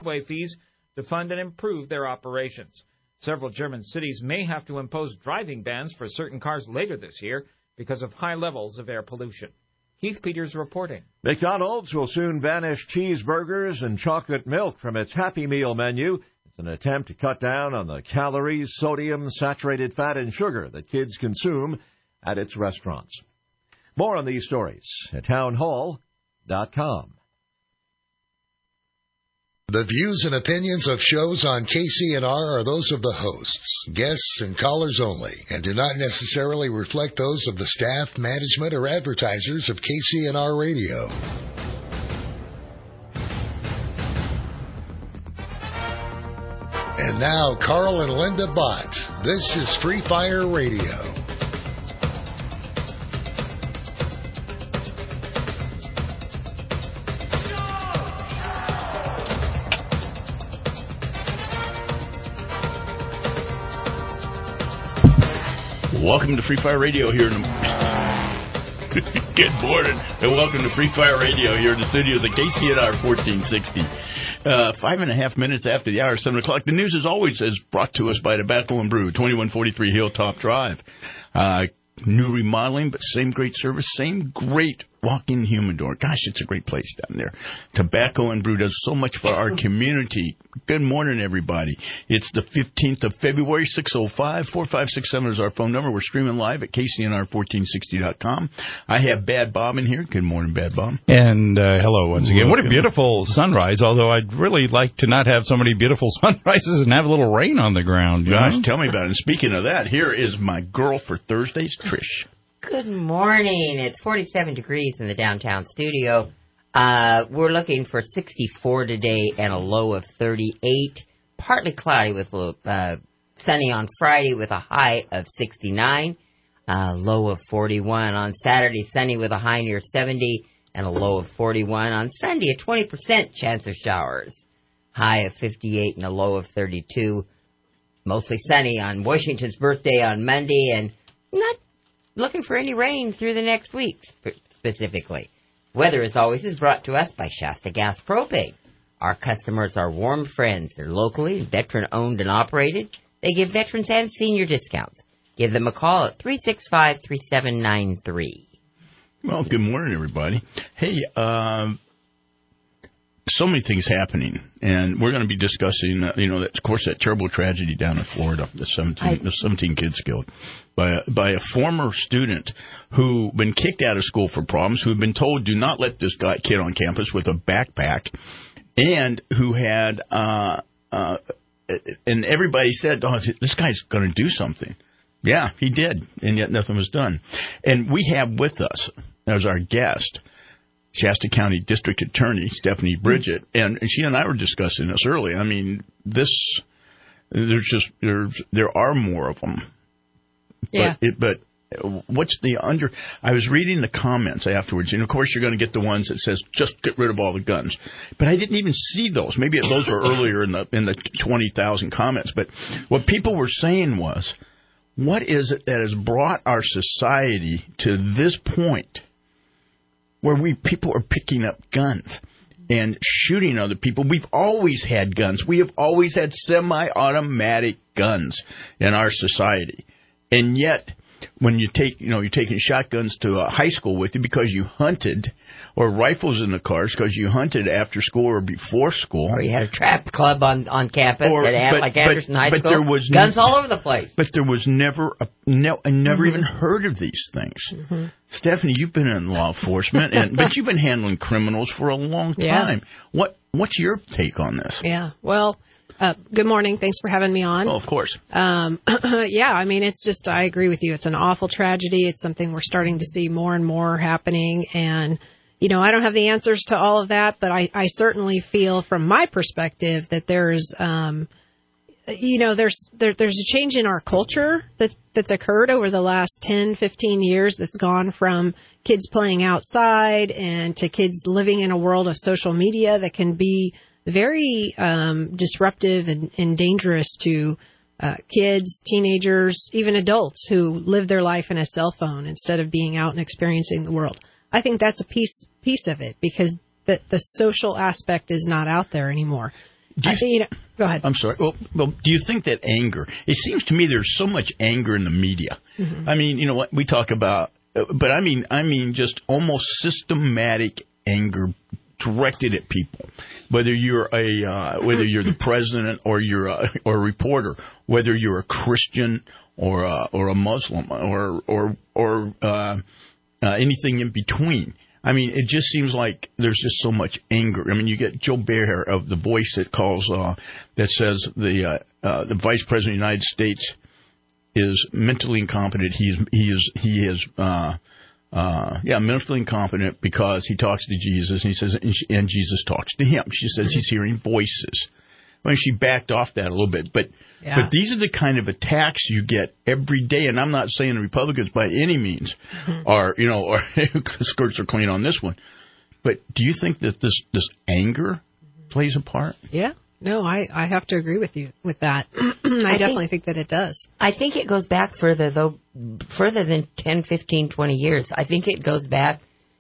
highway fees to fund and improve their operations. Several German cities may have to impose driving bans for certain cars later this year because of high levels of air pollution. Keith Peters reporting. McDonald's will soon banish cheeseburgers and chocolate milk from its Happy Meal menu. It's an attempt to cut down on the calories, sodium, saturated fat, and sugar that kids consume at its restaurants. More on these stories at townhall.com. The views and opinions of shows on KCNR are those of the hosts, guests, and callers only, and do not necessarily reflect those of the staff, management, or advertisers of KCNR Radio. And now, Carl and Linda Bott. This is Free Fire Radio. Welcome to Free Fire Radio here. Good morning, and welcome to Free Fire Radio here in the studios at KCNR 1460. 5.5 minutes after the hour, 7 o'clock. The news, as always, is brought to us by Tobacco and Brew, 2143 Hilltop Drive. New remodeling, but same great service, same great walk-in humidor. Gosh, it's a great place down there. Tobacco and Brew does so much for our community. Good morning, everybody. It's the 15th of February, 605-4567 is our phone number. We're streaming live at KCNR1460.com. I have Bad Bob in here. Good morning, Bad Bob. And hello once again. What a beautiful sunrise, although I'd really like to not have so many beautiful sunrises and have a little rain on the ground. Gosh, tell me about it. And speaking of that, here is my girl for Thursdays, Trish. Good morning. It's 47 degrees in the downtown studio. We're looking for 64 today and a low of 38. Partly cloudy with sunny on Friday with a high of 69. Low of 41 on Saturday. Sunny with a high near 70 and a low of 41 on Sunday. A 20% chance of showers. High of 58 and a low of 32. Mostly sunny on Washington's birthday on Monday and not looking for any rain through the next week, specifically. Weather, as always, is brought to us by Shasta Gas Propane. Our customers are warm friends. They're locally veteran-owned and operated. They give veterans and senior discounts. Give them a call at 365-3793. Well, good morning, everybody. Hey, so many things happening, and we're going to be discussing, of course, that terrible tragedy down in Florida, the 17 kids killed by a former student who been kicked out of school for problems, who had been told do not let this kid on campus with a backpack, and who had, and everybody said, oh, this guy's going to do something. Yeah, he did, and yet nothing was done. And we have with us, as our guest, Shasta County District Attorney Stephanie Bridget, and she and I were discussing this earlier. I mean, there are more of them. Yeah. But what's the under? I was reading the comments afterwards, and of course you're going to get the ones that says just get rid of all the guns. But I didn't even see those. Maybe those were earlier in the 20,000 comments. But what people were saying was, what is it that has brought our society to this point where people are picking up guns and shooting other people? We've always had guns. We have always had semi-automatic guns in our society. And yet, when you're taking shotguns to a high school with you because you hunted, or rifles in the cars because you hunted after school or before school. Or you had a trap club on campus like Anderson High School. There was guns all over the place. But there was never I never even heard of these things. Mm-hmm. Stephanie, you've been in law enforcement, but you've been handling criminals for a long time. Yeah. What's your take on this? Yeah, well, good morning. Thanks for having me on. Oh, of course. Yeah, I mean, it's just, I agree with you. It's an awful tragedy. It's something we're starting to see more and more happening. And, I don't have the answers to all of that, but I certainly feel from my perspective that there's, there's a change in our culture that's occurred over the last 10, 15 years that's gone from kids playing outside and to kids living in a world of social media that can be very disruptive and dangerous to kids, teenagers, even adults who live their life in a cell phone instead of being out and experiencing the world. I think that's a piece of it because the social aspect is not out there anymore. Go ahead. I'm sorry. Well, do you think that anger? It seems to me there's so much anger in the media. Mm-hmm. I mean, you know what we talk about, but I mean, just almost systematic anger directed at people. Whether you're the president or you're a reporter, whether you're a Christian or a Muslim or anything in between. I mean, it just seems like there's just so much anger. I mean, you get Joe Bear of The Voice that calls that says the Vice President of the United States is mentally incompetent. He is mentally incompetent because he talks to Jesus, and he says, and Jesus talks to him. She says he's hearing voices. I mean, she backed off that a little bit, but these are the kind of attacks you get every day. And I'm not saying the Republicans by any means are skirts are clean on this one. But do you think that this anger plays a part? Yeah. No, I have to agree with you with that. I definitely think that it does. I think it goes back further than 10, 15, 20 years. I think it goes back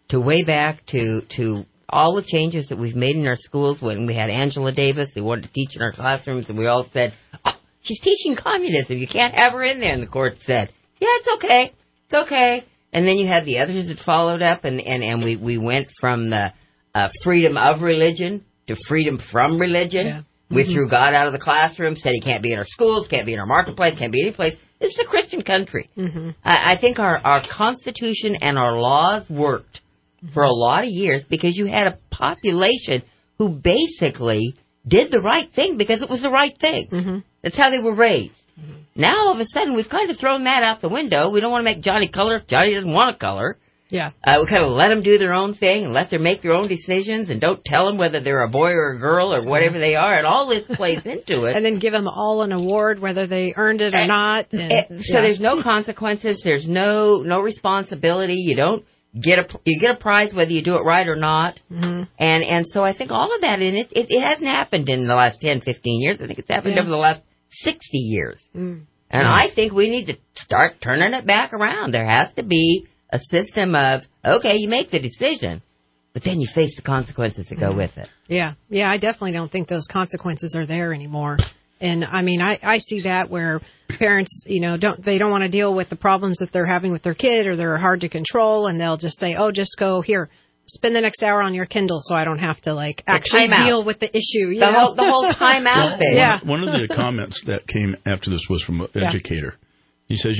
to all the changes that we've made in our schools. When we had Angela Davis, they wanted to teach in our classrooms, and we all said, oh, she's teaching communism. You can't have her in there. And the court said, yeah, it's okay. It's okay. And then you had the others that followed up, and we went from the freedom of religion to freedom from religion. Yeah. We threw God out of the classroom, said he can't be in our schools, can't be in our marketplace, can't be any place. This is a Christian country. Mm-hmm. I think our Constitution and our laws worked for a lot of years because you had a population who basically did the right thing because it was the right thing. Mm-hmm. That's how they were raised. Mm-hmm. Now, all of a sudden, we've kind of thrown that out the window. We don't want to make Johnny color if Johnny doesn't want to color. Yeah. We kind of let them do their own thing and let them make their own decisions and don't tell them whether they're a boy or a girl or whatever they are. And all this plays into it. And then give them all an award, whether they earned it or not. So there's no consequences. There's no responsibility. You don't get a prize whether you do it right or not. Mm-hmm. And so I think all of that in it hasn't happened in the last 10, 15 years. I think it's happened over the last 60 years. Mm. And I think we need to start turning it back around. There has to be a system of, okay, you make the decision, but then you face the consequences that go with it. Yeah. Yeah, I definitely don't think those consequences are there anymore. And, I mean, I see that where parents, don't want to deal with the problems that they're having with their kid or they're hard to control, and they'll just say, oh, just go here. Spend the next hour on your Kindle so I don't have to, actually deal with the issue. The whole time out thing. Yeah. One of the comments that came after this was from an educator. He says,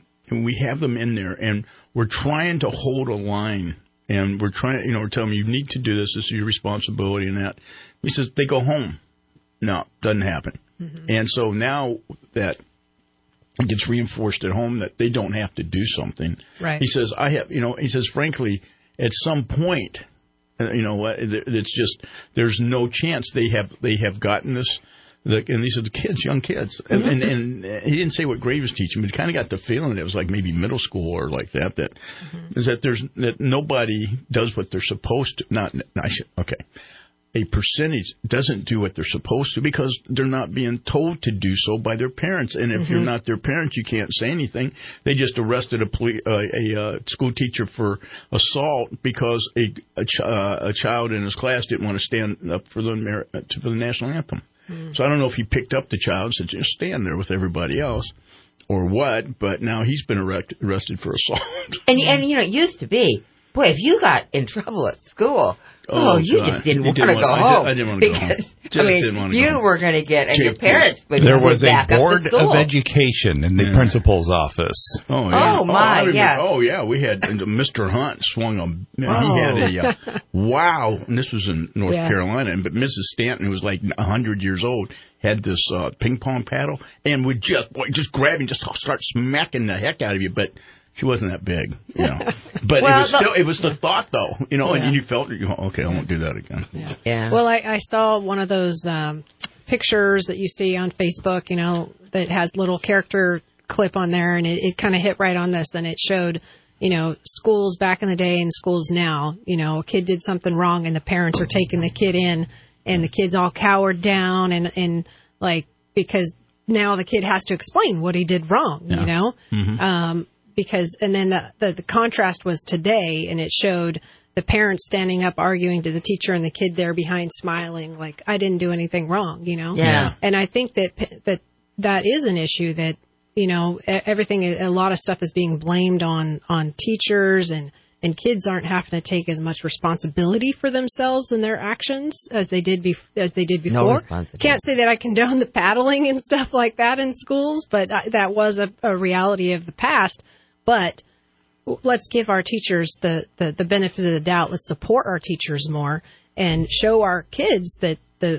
we have them in there, and we're trying to hold a line, and we're trying to, we're telling them, you need to do this. This is your responsibility and that. He says, they go home. No, doesn't happen. Mm-hmm. And so now that it gets reinforced at home that they don't have to do something. Right. He says, frankly, at some point, it's just, there's no chance they have gotten this. And these are the kids, young kids. And he didn't say what grade he was teaching, but he kind of got the feeling it was like maybe middle school or like that. Is that nobody does what they're supposed to. A percentage doesn't do what they're supposed to because they're not being told to do so by their parents. And if you're not their parents, you can't say anything. They just arrested a school teacher for assault because a child in his class didn't want to stand up for the national anthem. So I don't know if he picked up the child and said, just stand there with everybody else or what, but now he's been arrested for assault. And it used to be, boy, if you got in trouble at school, you just didn't want to go home. I didn't want to go home. You were going to get, and your parents would There was a back board up to school. of education in the principal's office. Oh, yeah. Oh, my, we had Mr. Hunt swung he had a, and this was in North Carolina, but Mrs. Stanton, who was like 100 years old, had this ping pong paddle and would just grab and just start smacking the heck out of you, but she wasn't that big, But it was the thought, though, and you felt, okay, I won't do that again. Yeah. Well, I saw one of those pictures that you see on Facebook, that has little character clip on there, and it kind of hit right on this, and it showed, schools back in the day and schools now. A kid did something wrong, and the parents are taking the kid in, and the kid's all cowered down, and because now the kid has to explain what he did wrong, Mm-hmm. And then the contrast was today, and it showed the parent standing up arguing to the teacher and the kid there behind smiling like, I didn't do anything wrong, Yeah. And I think that is an issue that, a lot of stuff is being blamed on teachers and kids aren't having to take as much responsibility for themselves and their actions as they did before. No responsibility. Can't say that I condone the paddling and stuff like that in schools, but that was a reality of the past. But let's give our teachers the benefit of the doubt. Let's support our teachers more and show our kids that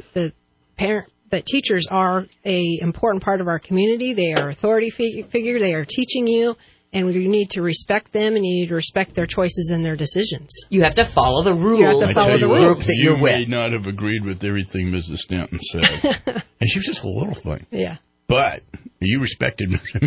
that teachers are a important part of our community. They are authority figure. They are teaching you, and you need to respect them, and you need to respect their choices and their decisions. You have to follow the rules. You have to follow the rules that you're with. You may not have agreed with everything Mrs. Stanton said, and she was just a little thing. Yeah. But you respected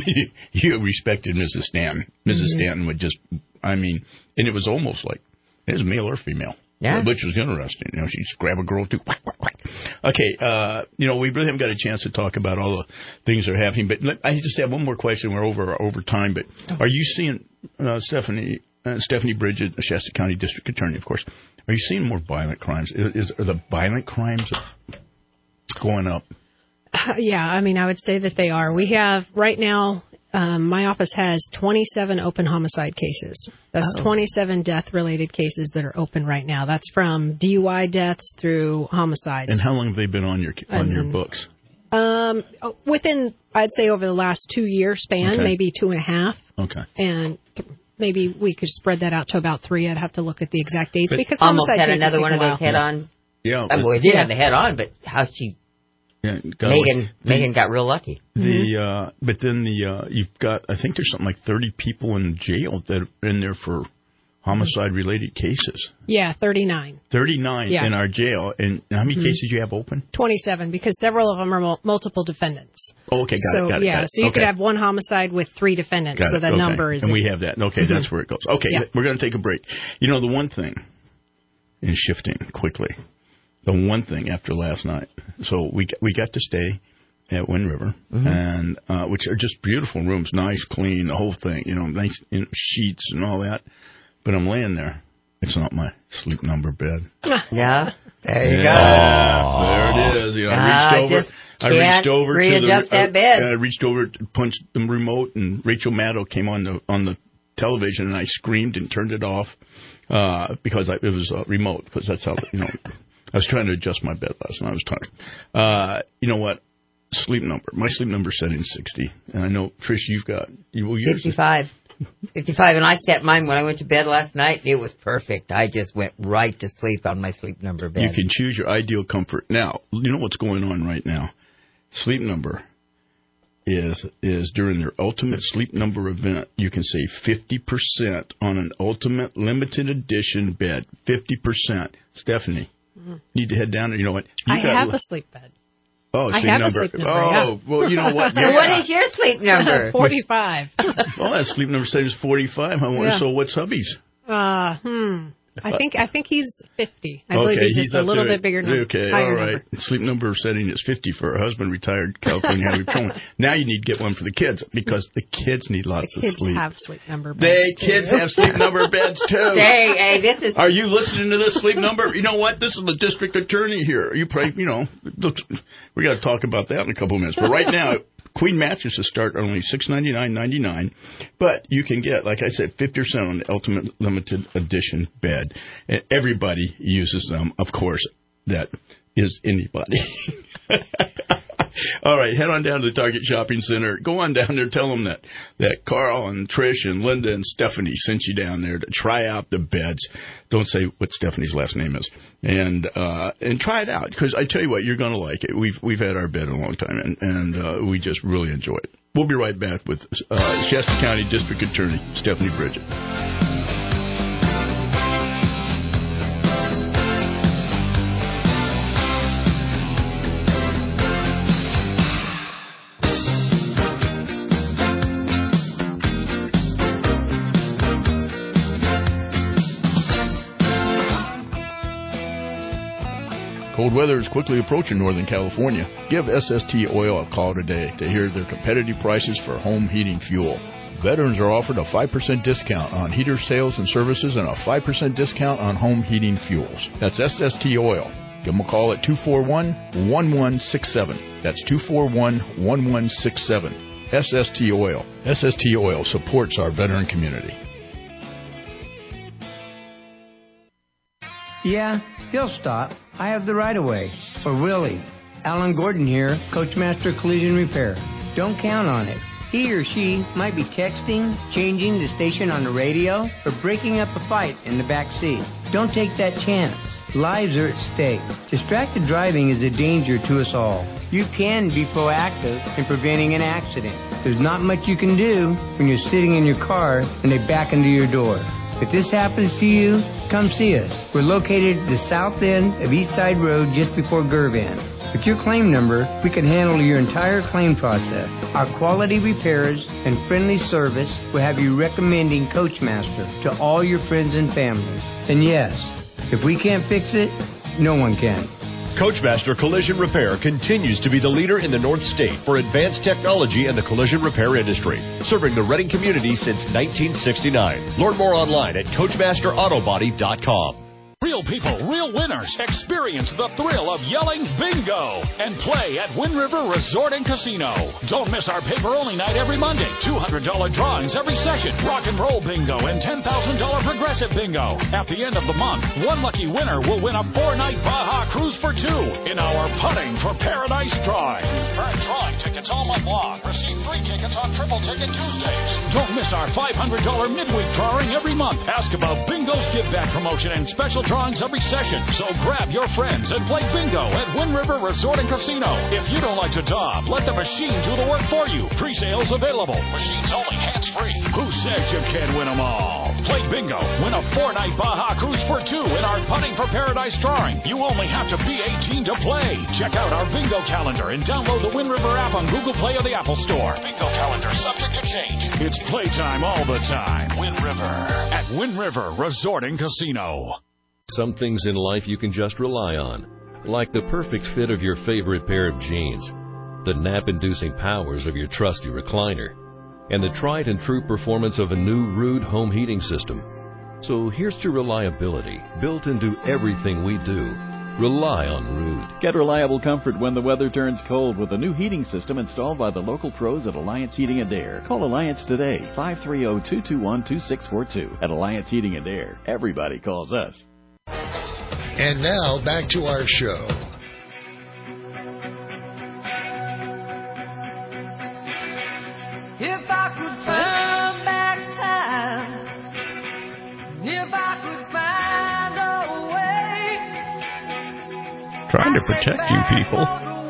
Mrs. Stanton. Mrs. Stanton would just, and it was almost like it was male or female. Yeah. Which was interesting. She'd grab a girl too. Whack, whack, whack. Okay, we really haven't got a chance to talk about all the things that are happening. But I just have one more question. We're over time. But are you seeing Stephanie Bridget, Shasta County District Attorney, of course? Are you seeing more violent crimes? Are the violent crimes going up? Yeah, I would say that they are. We have right now. My office has 27 open homicide cases. That's 27 death-related cases that are open right now. That's from DUI deaths through homicides. And how long have they been on your books? Within, I'd say, over the last 2-year span, maybe 2.5. Okay. And maybe we could spread that out to about 3. I'd have to look at the exact dates because almost homicide had cases another take one a of while. those head-on. Yeah. We did have the head-on, but how she... Yeah, Megan got real lucky. But then you've got, I think there's something like 30 people in jail that are in there for homicide-related cases. Yeah, 39. 39 in our jail. And how many cases do you have open? 27, because several of them are multiple defendants. Oh, okay, got it. So you could have one homicide with 3 defendants, so that number is... And we have that. Okay, that's where it goes. Okay, we're going to take a break. The one thing, in shifting quickly, the one thing after last night, so we got to stay at Wind River, and which are just beautiful rooms, nice, clean, the whole thing, nice sheets and all that. But I'm laying there. It's not my sleep number bed. Yeah, there you go. There it is. I reached over readjust that bed. I reached over to punch the remote, and Rachel Maddow came on the television, and I screamed and turned it off because it was remote, because that's how I was trying to adjust my bed last night. I was tired. You know what? Sleep number. My sleep number setting is 60. And I know, Trish, you've got... 55. 55. And I set mine when I went to bed last night. It was perfect. I just went right to sleep on my sleep number bed. You can choose your ideal comfort. Now, you know what's going on right now? Sleep number is during their Ultimate Sleep Number event, you can save 50% on an Ultimate Limited Edition bed. 50%. Stephanie. Need to head down there. You know what? I have a sleep bed. Oh, I have number. A sleep number. Oh, well, you know what? Yeah. What is your sleep number? 45. Well, that sleep number says 45. So what's hubby's? I think he's 50. I believe he's just a little bit bigger than Okay, all right. Sleep number setting is 50 for her husband, retired California Highway Patrolman. Now you need to get one for the kids, because the kids need lots of sleep. Kids have sleep number beds. Kids have sleep number beds too. Hey, this is... Are you listening to this sleep number? You know what? This is the district attorney here. You probably, we got to talk about that in a couple of minutes. But right now, Queen mattresses start at only $699.99, but you can get, like I said, 50% on the Ultimate Limited Edition bed. And everybody uses them, of course. That is anybody. All right, head on down to the Target Shopping Center. Go on down there. Tell them that Carl and Trish and Linda and Stephanie sent you down there to try out the beds. Don't say what Stephanie's last name is. And try it out, because I tell you what, you're going to like it. We've had our bed a long time, and we just really enjoy it. We'll be right back with Shasta County District Attorney Stephanie Bridget. Cold weather is quickly approaching Northern California. Give SST Oil a call today to hear their competitive prices for home heating fuel. Veterans are offered a 5% discount on heater sales and services and a 5% discount on home heating fuels. That's SST Oil. Give them a call at 241-1167. That's 241-1167. SST Oil. SST Oil supports our veteran community. Yeah, he'll stop. I have the right of way. Or will he? Alan Gordon here, Coachmaster Collision Repair. Don't count on it. He or she might be texting, changing the station on the radio, or breaking up a fight in the back seat. Don't take that chance. Lives are at stake. Distracted driving is a danger to us all. You can be proactive in preventing an accident. There's not much you can do when you're sitting in your car and they back into your door. If this happens to you, come see us. We're located at the south end of East Side Road just before Gervan. With your claim number, we can handle your entire claim process. Our quality repairs and friendly service will have you recommending Coachmaster to all your friends and family. And yes, if we can't fix it, no one can. Coachmaster Collision Repair continues to be the leader in the North State for advanced technology in the collision repair industry, serving the Reading community since 1969. Learn more online at CoachmasterAutobody.com. Real people, real winners. Experience the thrill of yelling bingo and play at Wind River Resort and Casino. Don't miss our paper-only night every Monday. $200 drawings every session. Rock and roll bingo and $10,000 progressive bingo. At the end of the month, one lucky winner will win a 4-night Baja cruise for 2 in our Putting for Paradise drawing. Earn drawing tickets all month long. Receive free tickets on Triple Ticket Tuesdays. Don't miss our $500 midweek drawing every month. Ask about Bingo's Give Back promotion and special drawings every session. So grab your friends and play bingo at Wind River Resort and Casino. If you don't like to daub, let the machine do the work for you. Pre-sales available. Machines only, hands-free. Who says you can't win them all? Play bingo. Win a 4-night Baja cruise for 2 in our Putting for Paradise drawing. You only have to be 18 to play. Check out our bingo calendar and download the Wind River app on Google Play or the Apple Store. Bingo calendar subject to change. It's playtime all the time. Wind River at Wind River Resort and Casino. Some things in life you can just rely on, like the perfect fit of your favorite pair of jeans, the nap-inducing powers of your trusty recliner, and the tried and true performance of a new Ruud home heating system. So here's to reliability built into everything we do. Rely on Ruud. Get reliable comfort when the weather turns cold with a new heating system installed by the local pros at Alliance Heating and Air. Call Alliance today, 530-221-2642. At Alliance Heating and Air, everybody calls us. And now, back to our show. If I could turn back time, if I could find a way, trying to protect you people.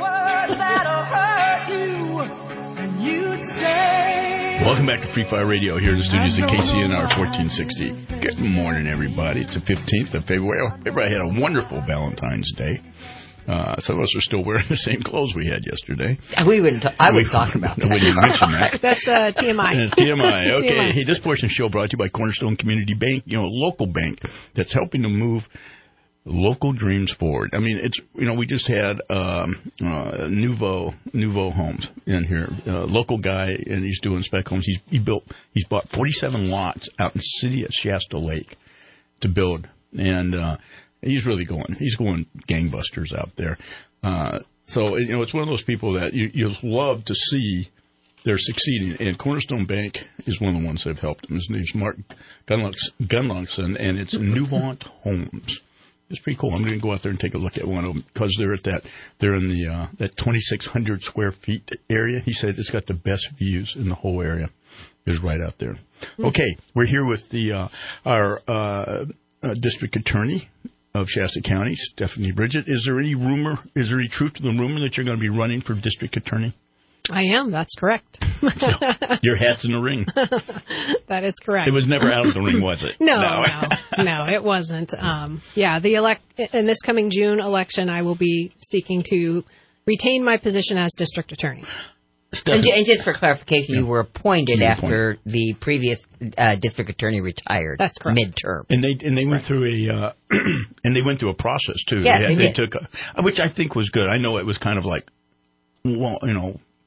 Welcome back to Free Fire Radio here in the studios at KCNR 1460. Good morning, everybody. It's the 15th of February. Everybody had a wonderful Valentine's Day. Some of us are still wearing the same clothes we had yesterday. I would talk about that. We didn't mention that. That's TMI. It's TMI. Okay. TMI. Hey, this portion of the show brought to you by Cornerstone Community Bank, a local bank that's helping to move local dreams forward. I mean, it's we just had Nouveau Homes in here. Local guy, and he's doing spec homes. He's bought 47 lots out in the city at Shasta Lake to build, and he's going gangbusters out there. So it's one of those people that you love to see they're succeeding, and Cornerstone Bank is one of the ones that have helped him. His name's Mark Gunlunson, and it's Nouvant Homes. It's pretty cool. I'm going to go out there and take a look at one of them because they're in that 2,600 square feet area. He said it's got the best views in the whole area. It's right out there. Okay, we're here with our district attorney of Shasta County, Stephanie Bridget. Is there any truth to the rumor that you're going to be running for district attorney? I am. That's correct. Your hat's in the ring. That is correct. It was never out of the ring, was it? No, it wasn't. In this coming June election, I will be seeking to retain my position as district attorney. And just for clarification, you were appointed after the previous district attorney retired. That's correct. Midterm. And they went through a a process too. Yeah, they took which I think was good. I know it was kind of like,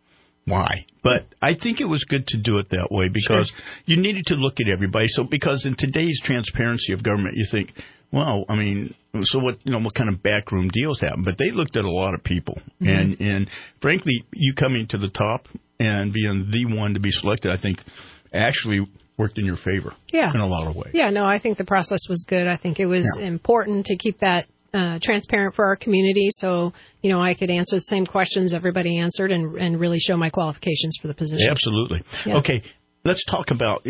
why. But I think it was good to do it that way because you needed to look at everybody. So because in today's transparency of government, you think, well, I mean, so what kind of backroom deals happen? But they looked at a lot of people. And frankly, you coming to the top and being the one to be selected, I think actually worked in your favor in a lot of ways. Yeah, no, I think the process was good. I think it was important to keep that transparent for our community so, I could answer the same questions everybody answered and really show my qualifications for the position. Absolutely. Yeah. Okay, let's talk about,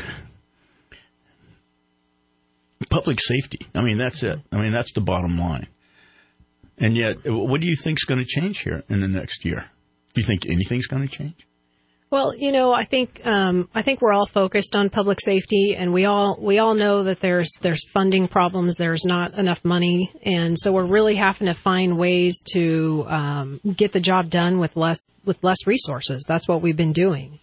public safety. I mean, that's it. I mean, that's the bottom line. And yet, what do you think is going to change here in the next year? Do you think anything's going to change? Well, I think we're all focused on public safety, and we all know that there's funding problems. There's not enough money, and so we're really having to find ways to get the job done with less resources. That's what we've been doing.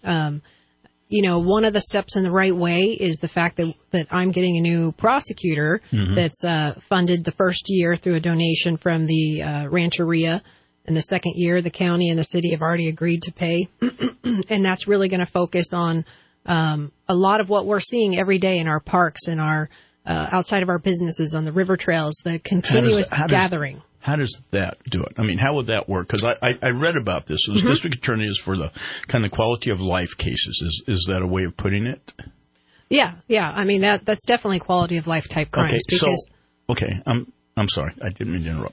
One of the steps in the right way is the fact that I'm getting a new prosecutor that's funded the first year through a donation from the Rancheria. And the second year, the county and the city have already agreed to pay. And that's really going to focus on a lot of what we're seeing every day in our parks and our outside of our businesses, on the river trails, the continuous gathering. How does that do it? I mean, how would that work? Because I read about this. So the district attorney is for the kind of quality of life cases. Is that a way of putting it? Yeah. I mean, that's definitely quality of life type crimes. I'm sorry. I didn't mean to interrupt.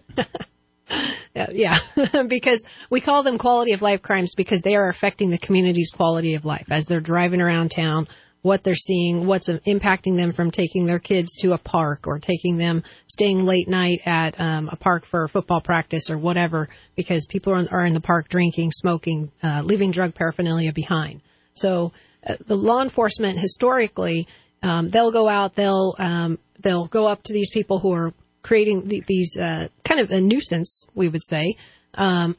Yeah, because we call them quality of life crimes because they are affecting the community's quality of life as they're driving around town, what they're seeing, what's impacting them from taking their kids to a park or taking them staying late night at a park for football practice or whatever, because people are in the park drinking, smoking, leaving drug paraphernalia behind. So the law enforcement historically, they'll go out, they'll go up to these people who are creating these kind of a nuisance, we would say, and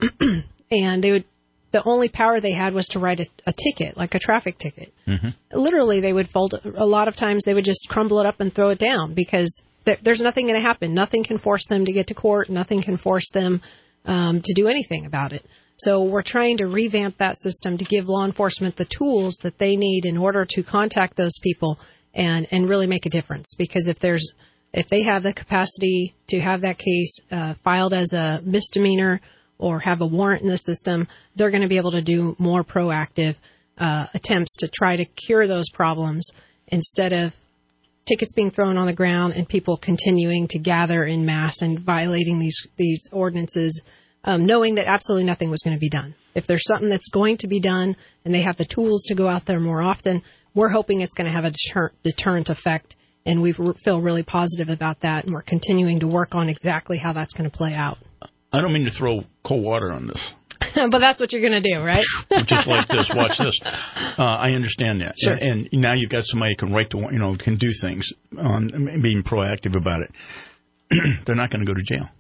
the only power they had was to write a ticket, like a traffic ticket. Literally, they would fold. A lot of times, they would just crumble it up and throw it down because there's nothing going to happen. Nothing can force them to get to court. Nothing can force them to do anything about it. So we're trying to revamp that system to give law enforcement the tools that they need in order to contact those people and really make a difference. Because if they have the capacity to have that case filed as a misdemeanor or have a warrant in the system, they're going to be able to do more proactive attempts to try to cure those problems instead of tickets being thrown on the ground and people continuing to gather in mass and violating these ordinances, knowing that absolutely nothing was going to be done. If there's something that's going to be done and they have the tools to go out there more often, we're hoping it's going to have a deterrent effect. And we feel really positive about that, and we're continuing to work on exactly how that's going to play out. I don't mean to throw cold water on this. But that's what you're going to do, right? Just like this. Watch this. I understand that. Sure. And now you've got somebody who can can do things, being proactive about it. They're not going to go to jail.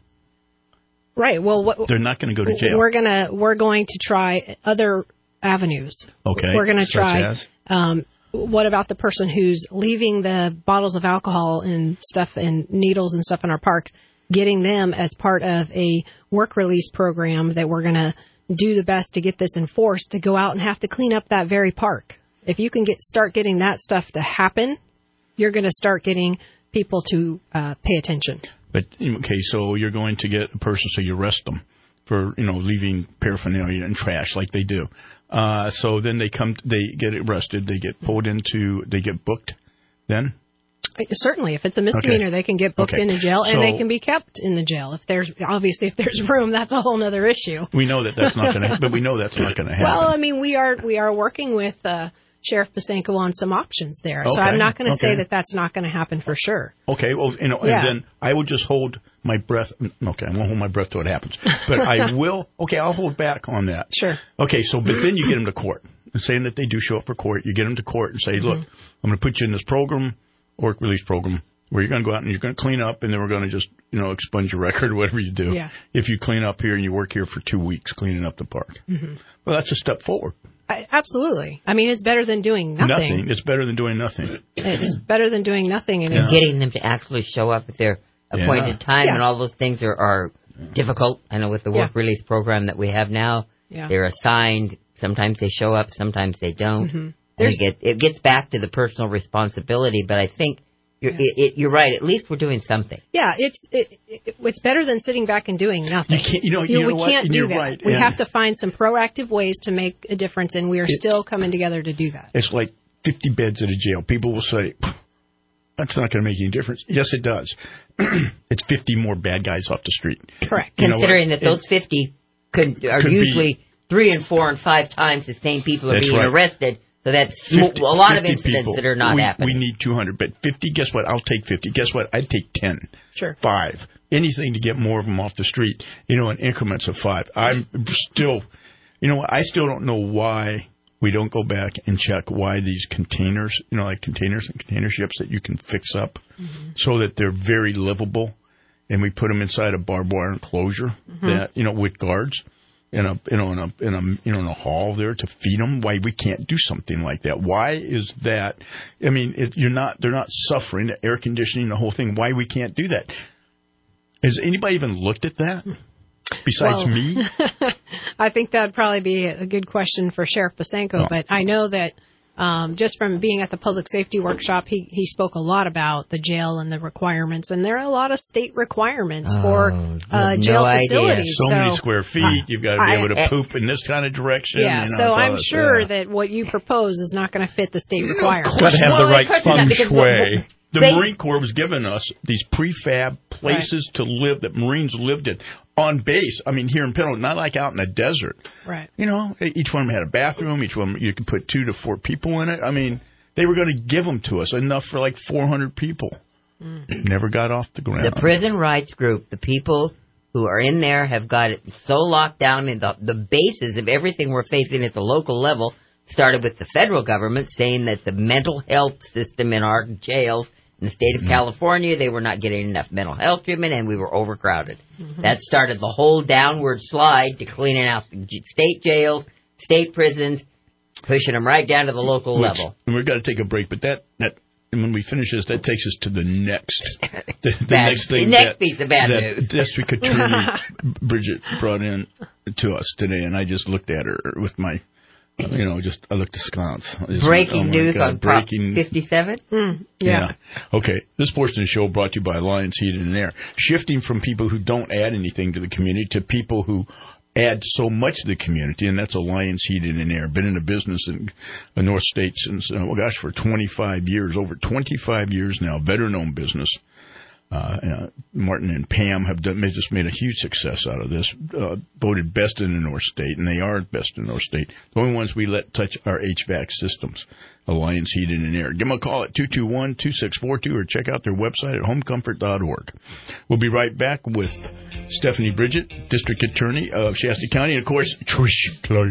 Right. Well, they're not going to go to jail. We're going to try other avenues. Okay. We're going to try. What about the person who's leaving the bottles of alcohol and stuff and needles and stuff in our parks, getting them as part of a work release program that we're going to do the best to get this enforced, to go out and have to clean up that very park. If you can start getting that stuff to happen, you're going to start getting people to pay attention. But, okay, so you're going to get a person, so you arrest them for, leaving paraphernalia and trash like they do. So then they get arrested, they get they get booked then? Certainly. If it's a misdemeanor, they can get booked into jail, and they can be kept in the jail. If there's room, that's a whole other issue. We know that's not going to, but we know that's not going to happen. Well, I mean, we are working with Sheriff Pasenko on some options there. Okay. So I'm not going to say that's not going to happen for sure. Okay. Well, and then I will just hold my breath. Okay, I won't hold my breath till it happens, but I will. Okay, I'll hold back on that. Sure. Okay. So, but then you get them to court, saying that they do show up for court. You get them to court and say, look, I'm going to put you in this program, work release program, where you're going to go out and you're going to clean up, and then we're going to just expunge your record, whatever you do. Yeah. If you clean up here and you work here for 2 weeks cleaning up the park, well, that's a step forward. Absolutely. I mean, it's better than doing nothing. It's better than doing nothing. It's better than doing nothing. And getting them to actually show up at their appointed time, and all those things are difficult. I know with the work release program that we have now, they're assigned Sometimes they show up, sometimes they don't. Mm-hmm. It gets back to the personal responsibility, but I think you're right. At least we're doing something. Yeah, it's better than sitting back and doing nothing. You know we what? can't do You're that. right. We have to find some proactive ways to make a difference, and we are still coming together to do that. It's like 50 beds at a jail. People will say, that's not going to make any difference. Yes, it does. It's 50 more bad guys off the street. Correct. Considering that those 50 are usually 3 and 4 and 5 times the same people are being arrested. So that's 50, a lot of incidents people. that are not happening. We need 200, but 50, guess what? I'll take 50. Guess what? I'd take 10. Sure. 5. Anything to get more of them off the street, in increments of 5. I'm still, I still don't know why we don't go back and check why these containers, like containers and container ships that you can fix up so that they're very livable, and we put them inside a barbed wire enclosure that, with guards. In a hall there to feed them. Why we can't do something like that? Why is that? I mean, they're not suffering, the air conditioning, the whole thing. Why we can't do that? Has anybody even looked at that besides me? I think that'd probably be a good question for Sheriff Pasenko, but I know that just from being at the public safety workshop, he spoke a lot about the jail and the requirements, and there are a lot of state requirements for jail facilities. So many square feet, you've got to be able to poop in this kind of direction. Yeah, so I'm sure that what you propose is not going to fit the state requirements. It's got to have the right feng shui. The Marine Corps was giving us these prefab places to live that Marines lived in on base. I mean, here in Pinto, not like out in the desert. Right. Each one had a bathroom. Each one you could put 2 to 4 people in it. I mean, they were going to give them to us, enough for like 400 people. Never got off the ground. The prison rights group, the people who are in there, have got it so locked down. I mean, the basis of everything we're facing at the local level started with the federal government saying that the mental health system in our jails in the state of California, they were not getting enough mental health treatment, and we were overcrowded. That started the whole downward slide to cleaning out the state jails, state prisons, pushing them right down to the local level. And we've got to take a break, but that and when we finish this, that takes us to the next the next piece of bad news. District Attorney Bridget brought in to us today, and I just looked at her with my. I looked askance. Breaking news on Prop 57? Yeah. Okay. This portion of the show brought to you by Alliance Heating and Air. Shifting from people who don't add anything to the community to people who add so much to the community, and that's Alliance Heating and Air. Been in the business in the North States since, for 25 years, over 25 years now. Veteran-owned business. Martin and Pam have just made a huge success out of this. Voted best in the North State, and they are best in the North State. The only ones we let touch our HVAC systems. Alliance Heating and Air. Give them a call at 221-2642 or check out their website at homecomfort.org. We'll be right back with Stephanie Bridget, District Attorney of Shasta County, and of course, Trish Clark.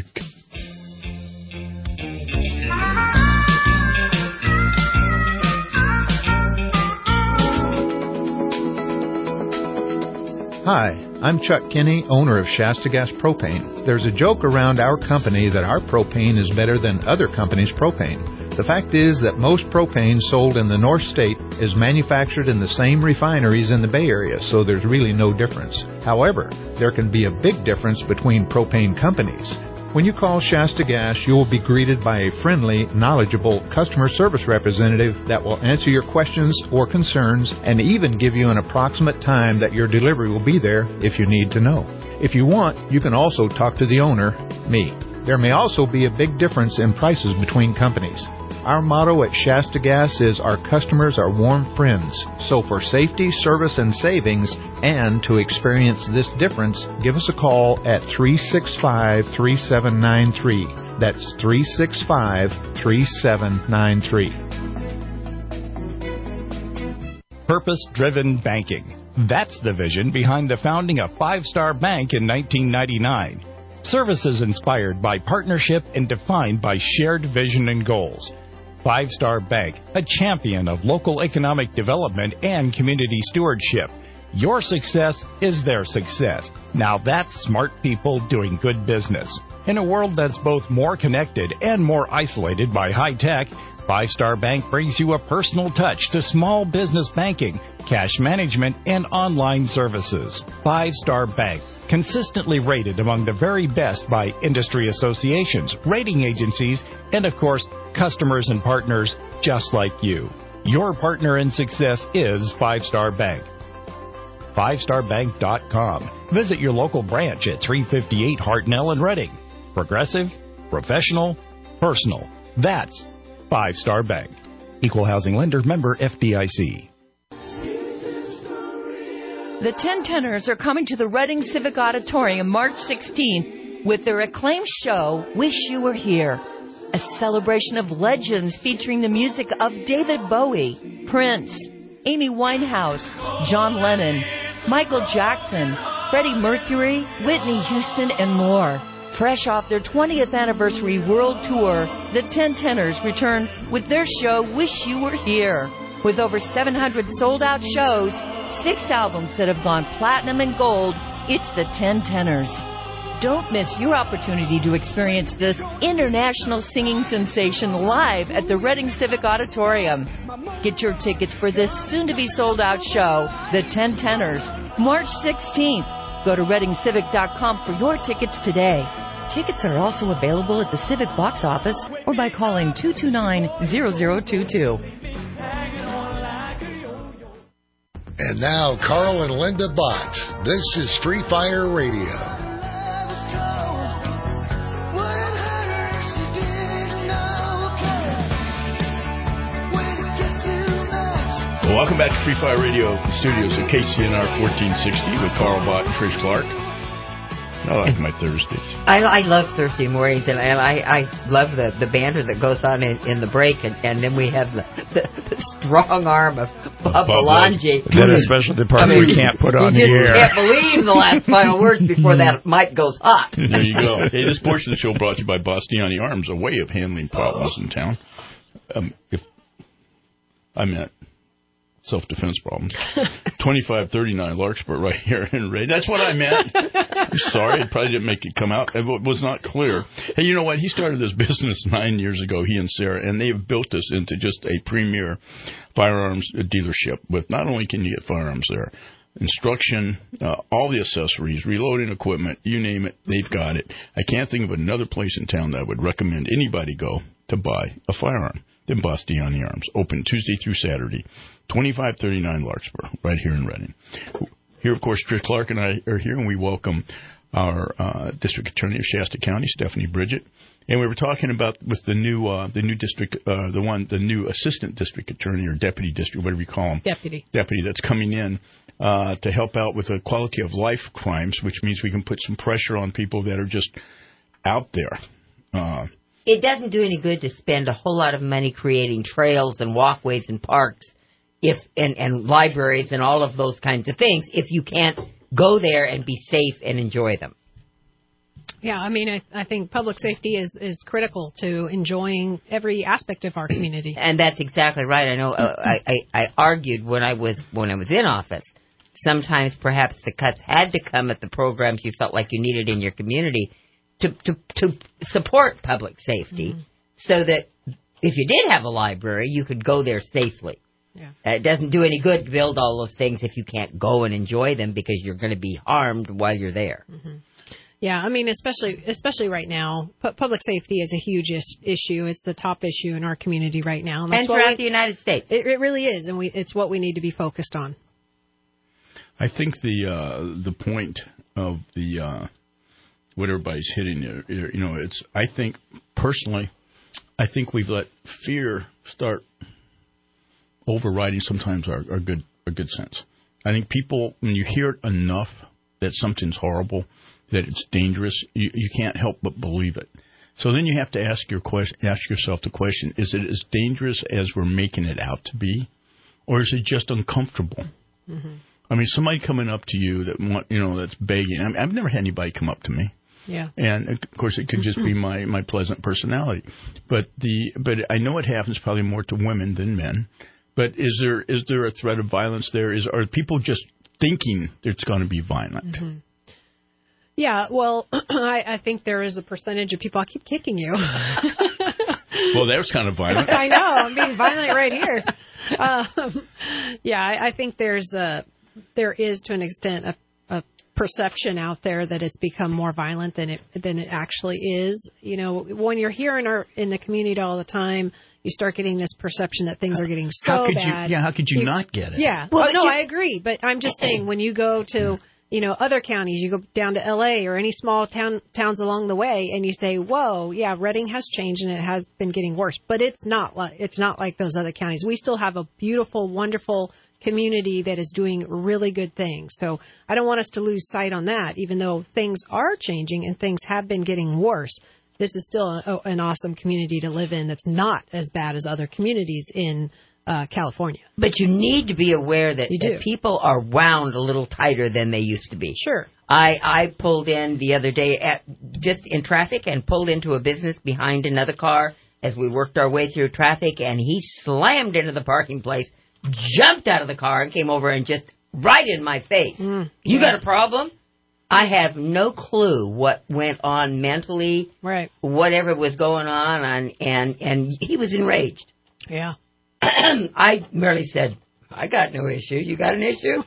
Hi, I'm Chuck Kinney, owner of Shasta Gas Propane. There's a joke around our company that our propane is better than other companies' propane. The fact is that most propane sold in the North State is manufactured in the same refineries in the Bay Area, so there's really no difference. However, there can be a big difference between propane companies. When you call Shasta Gas, you will be greeted by a friendly, knowledgeable customer service representative that will answer your questions or concerns and even give you an approximate time that your delivery will be there if you need to know. If you want, you can also talk to the owner, me. There may also be a big difference in prices between companies. Our motto at Shasta Gas is our customers are warm friends. So for safety, service, and savings, and to experience this difference, give us a call at 365-3793. That's 365-3793. Purpose-driven banking. That's the vision behind the founding of Five Star Bank in 1999. Services inspired by partnership and defined by shared vision and goals. Five Star Bank, a champion of local economic development and community stewardship. Your success is their success. Now that's smart people doing good business. In a world that's both more connected and more isolated by high tech, 5 Star Bank brings you a personal touch to small business banking, cash management, and online services. 5 Star Bank, consistently rated among the very best by industry associations, rating agencies, and of course, customers and partners just like you. Your partner in success is 5 Star Bank. 5starbank.com. Visit your local branch at 358 Hartnell in Reading. Progressive, professional, personal. That's 5 Star Bank. Equal housing lender, member FDIC. The 10 Tenors are coming to the Reading Civic Auditorium March 16th with their acclaimed show, Wish You Were Here. A celebration of legends featuring the music of David Bowie, Prince, Amy Winehouse, John Lennon, Michael Jackson, Freddie Mercury, Whitney Houston, and more. Fresh off their 20th anniversary world tour, the 10 Tenors return with their show, Wish You Were Here. With over 700 sold-out shows, 6 albums that have gone platinum and gold, it's the 10 Tenors. Don't miss your opportunity to experience this international singing sensation live at the Reading Civic Auditorium. Get your tickets for this soon-to-be sold-out show, the 10 Tenors, March 16th. Go to ReadingCivic.com for your tickets today. Tickets are also available at the Civic box office or by calling 229-0022. And now, Carl and Linda Bott. This is Free Fire Radio. Well, welcome back to Free Fire Radio Studios at KCNR 1460 with Carl Bott and Trish Clark. I like my Thursdays. I love Thursday mornings, and I love the banter that goes on in the break, and then we have the strong arm of Bob Belangi. That especially the part we can't put on the air. You just can't believe the last final words before that mic goes hot. There you go. Hey, this portion of the show brought to you by Bastiani Arms, a way of handling problems in town. If I meant self-defense problems. 2539 Larkspur right here in Ray. That's what I meant. I'm sorry. It probably didn't make it come out. It was not clear. Hey, you know what? He started this business 9 years ago, he and Sarah, and they have built this into just a premier firearms dealership with not only can you get firearms there, instruction, all the accessories, reloading equipment, you name it, they've got it. I can't think of another place in town that I would recommend anybody go to buy a firearm than Bastiani Arms. Open Tuesday through Saturday, 2539 Larkspur, right here in Reading. Here, of course, Trish Clark and I are here, and we welcome our District Attorney of Shasta County, Stephanie Bridget. And we were talking about with the new district, the new Assistant District Attorney or Deputy District, whatever you call him. Deputy that's coming in to help out with the quality of life crimes, which means we can put some pressure on people that are just out there. It doesn't do any good to spend a whole lot of money creating trails and walkways and parks and libraries and all of those kinds of things if you can't go there and be safe and enjoy them. Yeah, I mean, I think public safety is critical to enjoying every aspect of our community. And that's exactly right. I know I argued when I was in office. Sometimes perhaps the cuts had to come at the programs you felt like you needed in your community to support public safety, so that if you did have a library, you could go there safely. Yeah. It doesn't do any good to build all those things if you can't go and enjoy them because you're going to be harmed while you're there. Mm-hmm. Yeah, I mean, especially right now, public safety is a huge issue. It's the top issue in our community right now, and throughout the United States. It really is, and it's what we need to be focused on. I think the point of the what everybody's hitting there, you know, it's. I think personally, I think we've let fear start overriding sometimes our good sense. I think people, when you hear it enough that something's horrible, that it's dangerous, you can't help but believe it. So then you have to ask yourself the question: is it as dangerous as we're making it out to be, or is it just uncomfortable? Mm-hmm. I mean, somebody coming up to you that's begging. I mean, I've never had anybody come up to me. Yeah. And of course, it could just be my pleasant personality. But I know it happens probably more to women than men. But is there a threat of violence there? Are people just thinking it's going to be violent? Mm-hmm. Yeah, well, I think there is a percentage of people. I keep kicking you. Well, that was kind of violent. I know. I'm being violent right here. I think there is to an extent a perception out there that it's become more violent than it actually is. You know, when you're here in the community all the time, you start getting this perception that things are getting so bad. How could you not get it? Yeah. Well, no, I agree, but I'm just saying when you go to other counties, you go down to L.A. or any small towns along the way, and you say, "Whoa, yeah, Redding has changed and it has been getting worse." But it's not like those other counties. We still have a beautiful, wonderful community that is doing really good things. So I don't want us to lose sight on that. Even though things are changing and things have been getting worse, this is still an awesome community to live in. That's not as bad as other communities in California. But you need to be aware that people are wound a little tighter than they used to be. Sure. I pulled in the other day just in traffic and pulled into a business behind another car as we worked our way through traffic, and he slammed into the parking place, jumped out of the car, and came over and just right in my face. You got a problem? I have no clue what went on mentally, right? Whatever was going on, and he was enraged. Yeah. I merely said, "I got no issue. You got an issue?"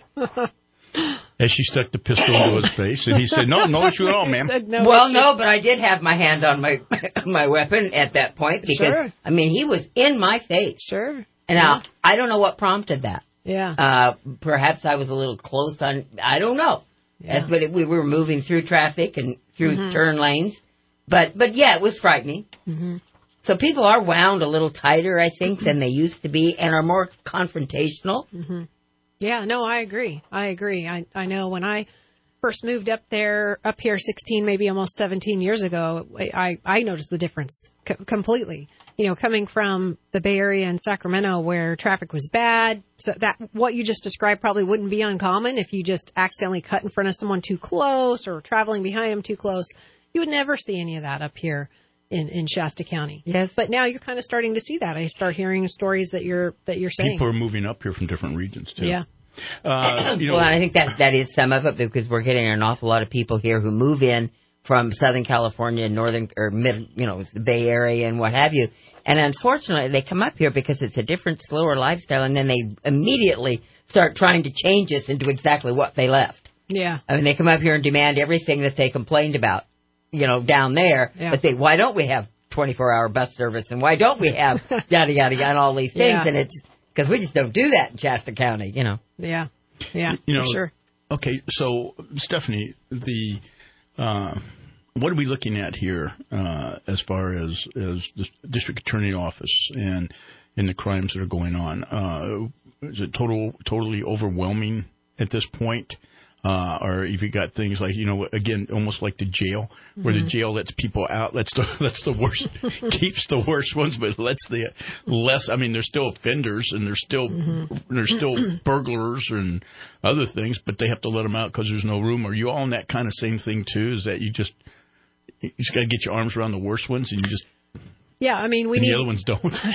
As she stuck the pistol into his face, and he said, "No issue at all, ma'am." No, but I did have my hand on my weapon at that point because I mean he was in my face. Sure. And now I don't know what prompted that. Yeah. Perhaps I was a little close on. I don't know. Yeah. But we were moving through traffic and through turn lanes. But yeah, it was frightening. Mm-hmm. So people are wound a little tighter, I think, than they used to be, and are more confrontational. Mm-hmm. Yeah, no, I agree. I know when I first moved up here 16, maybe almost 17 years ago, I noticed the difference completely. You know, coming from the Bay Area and Sacramento where traffic was bad, so that what you just described probably wouldn't be uncommon if you just accidentally cut in front of someone too close or traveling behind them too close. You would never see any of that up here in Shasta County. Yes. But now you're kind of starting to see that. I start hearing stories that you're saying. People are moving up here from different regions too. Yeah. Well, I think that is some of it because we're getting an awful lot of people here who move in from Southern California, northern or mid, the Bay Area and what have you. And unfortunately, they come up here because it's a different, slower lifestyle, and then they immediately start trying to change us into exactly what they left. Yeah. I mean, they come up here and demand everything that they complained about, down there. Yeah. But why don't we have 24-hour bus service, and why don't we have yada, yada, yada, and all these things? Yeah. And it's because we just don't do that in Shasta County, Yeah. Yeah, for sure. Okay, so, Stephanie, what are we looking at here as far as the district attorney office and the crimes that are going on? Is it totally overwhelming at this point? Or if you got things like, again, almost like the jail, where the jail lets people out, lets the worst, keeps the worst ones, but lets the less. I mean, they're still offenders and they're still burglars and other things, but they have to let them out because there's no room. Are you all in that kind of same thing too? Is that you just got to get your arms around the worst ones and you just. Yeah, I mean, the other ones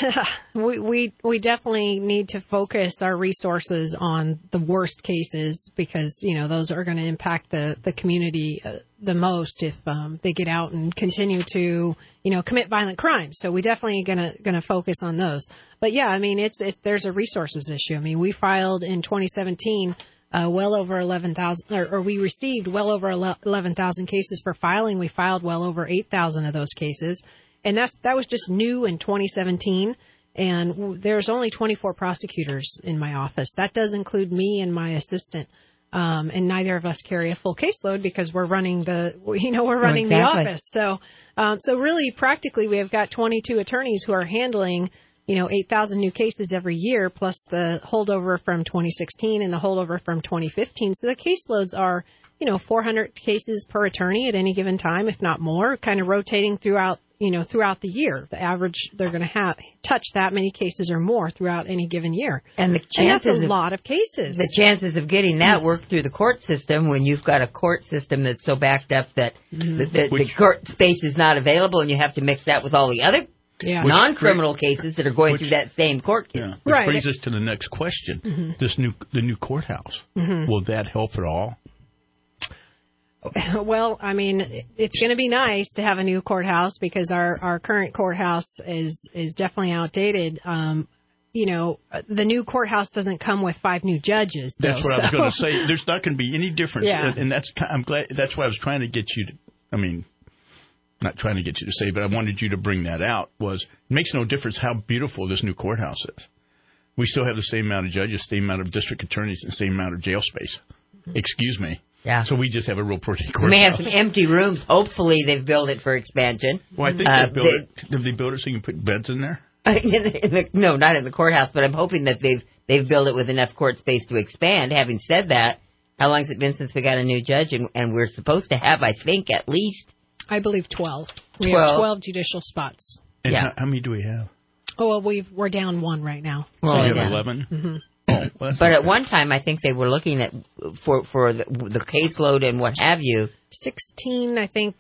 don't. we definitely need to focus our resources on the worst cases because those are going to impact the community the most if they get out and continue to commit violent crimes. So we definitely going to focus on those. But yeah, I mean there's a resources issue. I mean we filed in 2017. Well over 11,000, or we received well over 11,000 cases for filing. We filed well over 8,000 of those cases. And that was just new in 2017, and there's only 24 prosecutors in my office. That does include me and my assistant, and neither of us carry a full caseload because we're running the office. So really, practically, we have got 22 attorneys who are handling 8,000 new cases every year, plus the holdover from 2016 and the holdover from 2015. So the caseloads are 400 cases per attorney at any given time, if not more, kind of rotating throughout the year. The average, they're going to touch that many cases or more throughout any given year. And that's a lot of cases. The chances of getting that work through the court system when you've got a court system that's so backed up that the court space is not available and you have to mix that with all the other non-criminal cases that are going through that same court case. Yeah. Which brings us to the next question. The new courthouse. Will that help at all? Well, I mean, it's going to be nice to have a new courthouse because our current courthouse is definitely outdated. You know, the new courthouse doesn't come with 5 new judges. Though, that's what I was going to say. There's not going to be any difference. Yeah. And I'm glad. That's why I was trying to get you to. I mean, not trying to get you to say, but I wanted you to bring that out. Was it makes no difference how beautiful this new courthouse is. We still have the same amount of judges, same amount of district attorneys, and same amount of jail space. Excuse me. Yeah. So we just have a real pretty courthouse. We may have some empty rooms. Hopefully, they've built it for expansion. Well, I think they built it. Did they build it so you can put beds in there? No, not in the courthouse, but I'm hoping that they've built it with enough court space to expand. Having said that, how long has it been since we got a new judge? And we're supposed to have, I think, at least... I believe 12. We have 12 judicial spots. And how many do we have? Oh, well, we're down 1 right now. Well, we have 11? Mm-hmm. Oh, but at one time, I think they were looking at, for the caseload and what have you... 16, I think,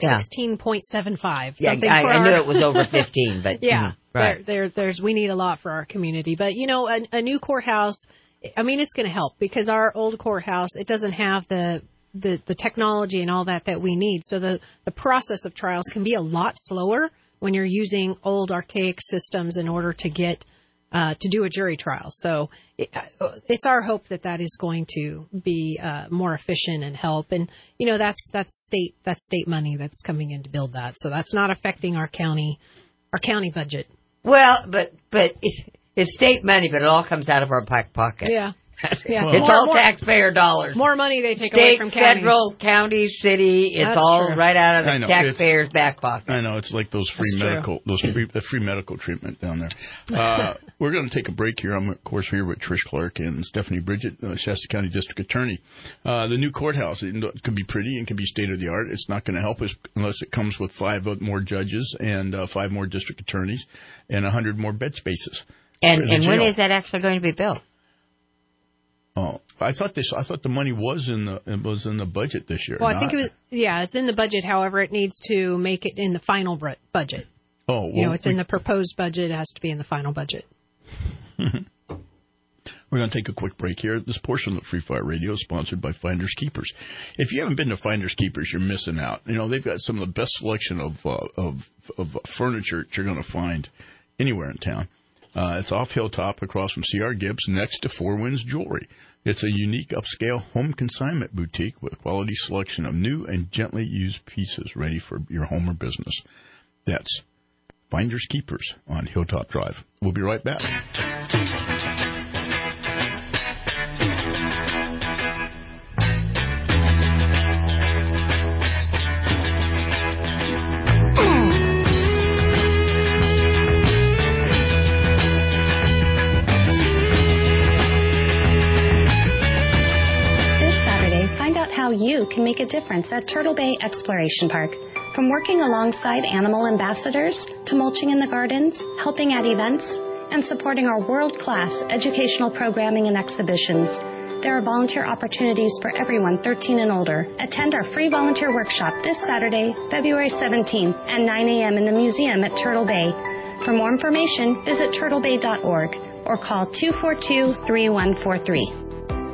16.75. Yeah, I knew it was over 15, but... Yeah, right. there's we need a lot for our community. But, you know, a new courthouse, I mean, it's going to help because our old courthouse, it doesn't have the technology and all that we need. So the process of trials can be a lot slower when you're using old archaic systems in order to get to do a jury trial. So it's our hope that is going to be more efficient and help. And you know that's state money that's coming in to build that. So that's not affecting our county budget. Well, but it's state money, but it all comes out of our back pocket. Yeah. Yeah. Well, it's all taxpayer dollars. More money they take State, away from counties. federal, county, city. It's That's all true. right out of the taxpayer's back pocket. I know. It's like those free medical, the free medical treatment down there. We're going to take a break here. I'm, of course, here with Trish Clark and Stephanie Bridget, Shasta County District Attorney. The new courthouse, it could be pretty and can be state-of-the-art. It's not going to help us unless it comes with 5 more judges and 5 more district attorneys and 100 more bed spaces. And when is that actually going to be built? Oh, I thought the money was in the budget this year. Well, I think it was. Yeah, it's in the budget. However, it needs to make it in the final budget. Oh, well, you know, it's in the proposed budget. It has to be in the final budget. We're going to take a quick break here. This portion of Free Fire Radio is sponsored by Finders Keepers. If you haven't been to Finders Keepers, you're missing out. You know, they've got some of the best selection of furniture that you're going to find anywhere in town. It's off Hilltop across from C.R. Gibbs next to Four Winds Jewelry. It's a unique upscale home consignment boutique with a quality selection of new and gently used pieces ready for your home or business. That's Finders Keepers on Hilltop Drive. We'll be right back. How you can make a difference at Turtle Bay Exploration Park. From working alongside animal ambassadors to mulching in the gardens, helping at events, and supporting our world-class educational programming and exhibitions. There are volunteer opportunities for everyone 13 and older. Attend our free volunteer workshop this Saturday, February 17th at 9 a.m. in the museum at Turtle Bay. For more information, visit turtlebay.org or call 242-3143.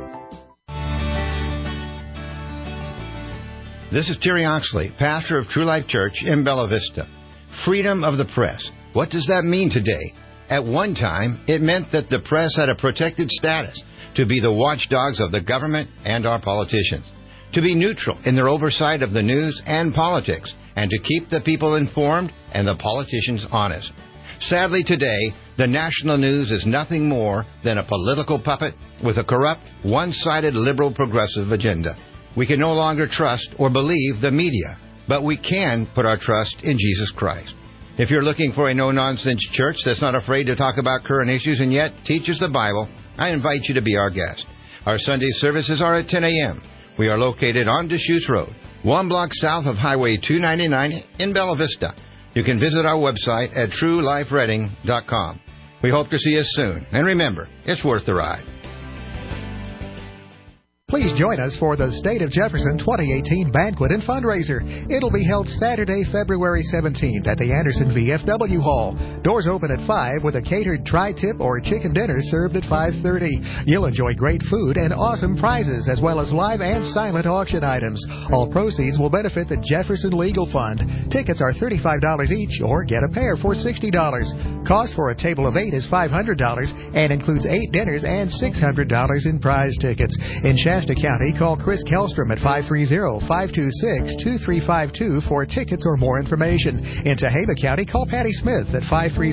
This is Terry Oxley, pastor of True Life Church in Bella Vista. Freedom of the press. What does that mean today? At one time, it meant that the press had a protected status to be the watchdogs of the government and our politicians, to be neutral in their oversight of the news and politics, and to keep the people informed and the politicians honest. Sadly, today, the national news is nothing more than a political puppet with a corrupt, one-sided liberal progressive agenda. We can no longer trust or believe the media, but we can put our trust in Jesus Christ. If you're looking for a no-nonsense church that's not afraid to talk about current issues and yet teaches the Bible, I invite you to be our guest. Our Sunday services are at 10 a.m. We are located on Deschutes Road, 1 block south of Highway 299 in Bella Vista. You can visit our website at truelifereading.com. We hope to see you soon. And remember, it's worth the ride. Please join us for the State of Jefferson 2018 Banquet and Fundraiser. It'll be held Saturday, February 17th at the Anderson VFW Hall. Doors open at 5 with a catered tri-tip or chicken dinner served at 5:30. You'll enjoy great food and awesome prizes as well as live and silent auction items. All proceeds will benefit the Jefferson Legal Fund. Tickets are $35 each or get a pair for $60. Cost for a table of 8 is $500 and includes 8 dinners and $600 in prize tickets. In Shasta County, call Chris Kellstrom at 530-526-2352 for tickets or more information. In Tehama County, call Patty Smith at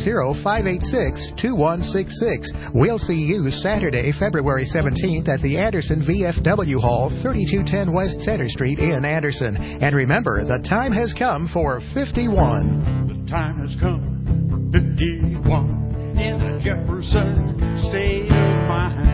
530-586-2166. We'll see you Saturday, February 17th at the Anderson VFW Hall, 3210 West Center Street in Anderson. And remember, the time has come for 51. The time has come for 51 in the Jefferson state of mind.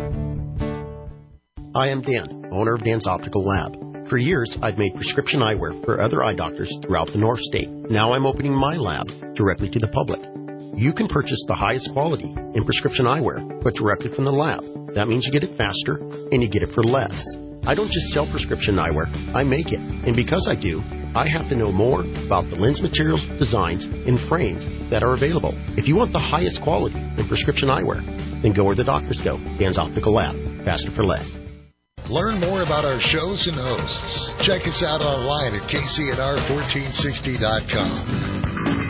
I am Dan, owner of Dan's Optical Lab. For years, I've made prescription eyewear for other eye doctors throughout the North State. Now I'm opening my lab directly to the public. You can purchase the highest quality in prescription eyewear, but directly from the lab. That means you get it faster, and you get it for less. I don't just sell prescription eyewear, I make it. And because I do, I have to know more about the lens materials, designs, and frames that are available. If you want the highest quality in prescription eyewear, then go where the doctors go. Dan's Optical Lab. Faster for less. Learn more about our shows and hosts. Check us out online at KCNR1460.com.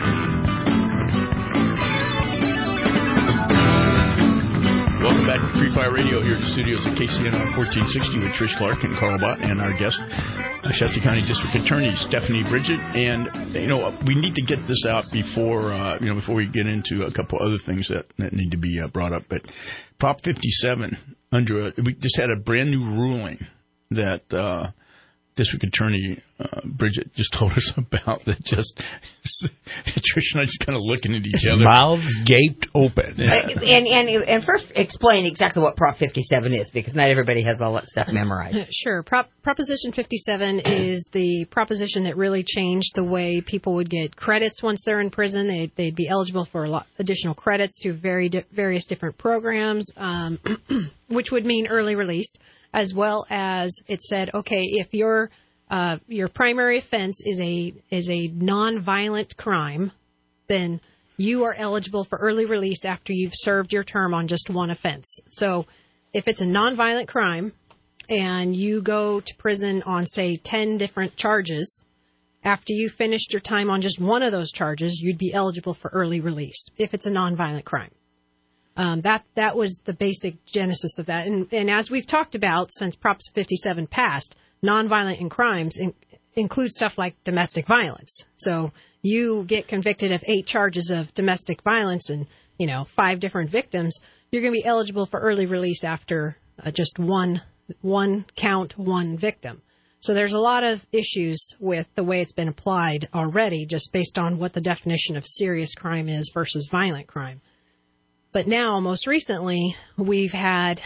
Welcome back to Free Fire Radio here at the studios at KCNR 1460 with Trish Clark and Carl Bott and our guest, Shasta County District Attorney Stephanie Bridget. And, we need to get this out before we get into a couple other things that need to be brought up. But Prop 57, we just had a brand new ruling that District Attorney Bridget just told us about. That just Trish and I just kind of looking at each other, mouths gaped open. And first explain exactly what Prop 57 is, because not everybody has all that stuff memorized. Sure. Proposition 57 is the proposition that really changed the way people would get credits once they're in prison. They'd be eligible for a lot additional credits to various different programs, which would mean early release. As well as it said, okay, if your primary offense is a nonviolent crime, then you are eligible for early release after you've served your term on just one offense. So if it's a nonviolent crime and you go to prison on, say, 10 different charges, after you finished your time on just one of those charges, you'd be eligible for early release if it's a nonviolent crime. That was the basic genesis of that. And as we've talked about since Prop 57 passed, nonviolent in crimes includes stuff like domestic violence. So you get convicted of 8 charges of domestic violence and, 5 different victims, you're going to be eligible for early release after just one count, one victim. So there's a lot of issues with the way it's been applied already, just based on what the definition of serious crime is versus violent crime. But now, most recently, we've had,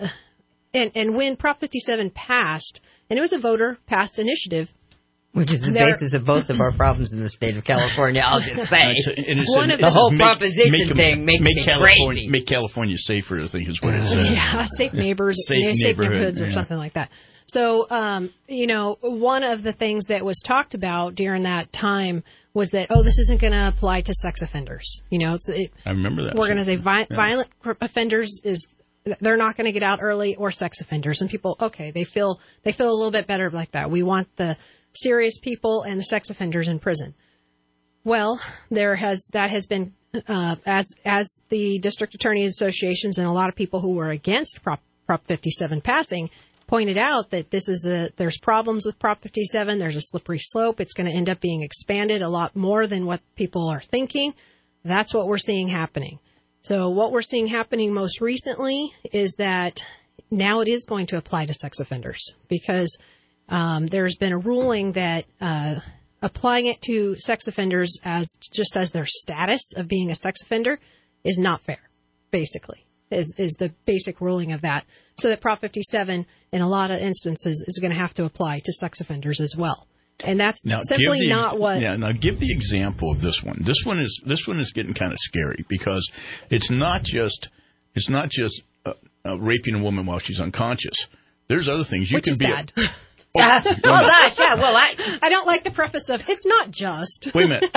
and when Prop 57 passed, and it was a voter-passed initiative. Which is the basis of both of our problems in the state of California, I'll just say. The whole proposition thing makes me crazy. Make California safer, I think is what it says. Yeah, safe neighbors, safe neighborhoods or something like that. So, one of the things that was talked about during that time was that, this isn't going to apply to sex offenders. I remember that. We're going to say violent offenders they're not going to get out early, or sex offenders. And people, they feel a little bit better like that. We want the serious people and the sex offenders in prison. Well, that has been as the district attorneys associations and a lot of people who were against Prop 57 passing pointed out that there's problems with Prop 57. There's a slippery slope. It's going to end up being expanded a lot more than what people are thinking. That's what we're seeing happening. So what we're seeing happening most recently is that now it is going to apply to sex offenders, because there's been a ruling that applying it to sex offenders as their status of being a sex offender is not fair, basically. Is the basic ruling of that. So that Prop 57, in a lot of instances, is going to have to apply to sex offenders as well. And that's simply not what... Yeah, now give the example of this one. This one is getting kind of scary, because it's not just raping a woman while she's unconscious. There's other things. You Which can is be bad. Gosh, yeah. Well, I don't like the preface of it's not just. Wait a minute.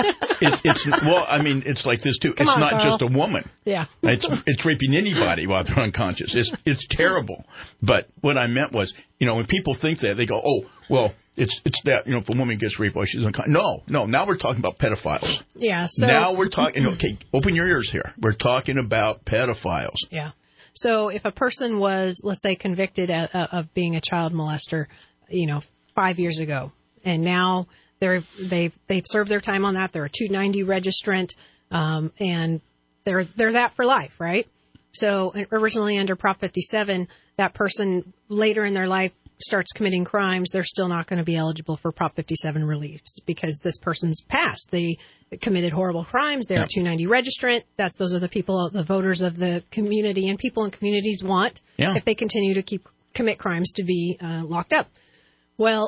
It's like this too. Come it's on, not Carl. just a woman. Yeah. It's raping anybody while they're unconscious. It's terrible. But what I meant was, when people think that, they go, oh, well, it's that, if a woman gets raped while she's unconscious. No. Now we're talking about pedophiles. Yeah. So now we're talking. Okay, open your ears here. We're talking about pedophiles. Yeah. So if a person was, let's say, convicted of being a child molester, 5 years ago, and now they've served their time on that. They're a 290 registrant, and they're that for life, right? So originally under Prop 57, that person later in their life starts committing crimes. They're still not going to be eligible for Prop 57 release because this person's passed. They committed horrible crimes. They're a 290 registrant. Those are the people, the voters of the community, and people in communities want, if they continue to commit crimes, to be locked up. Well,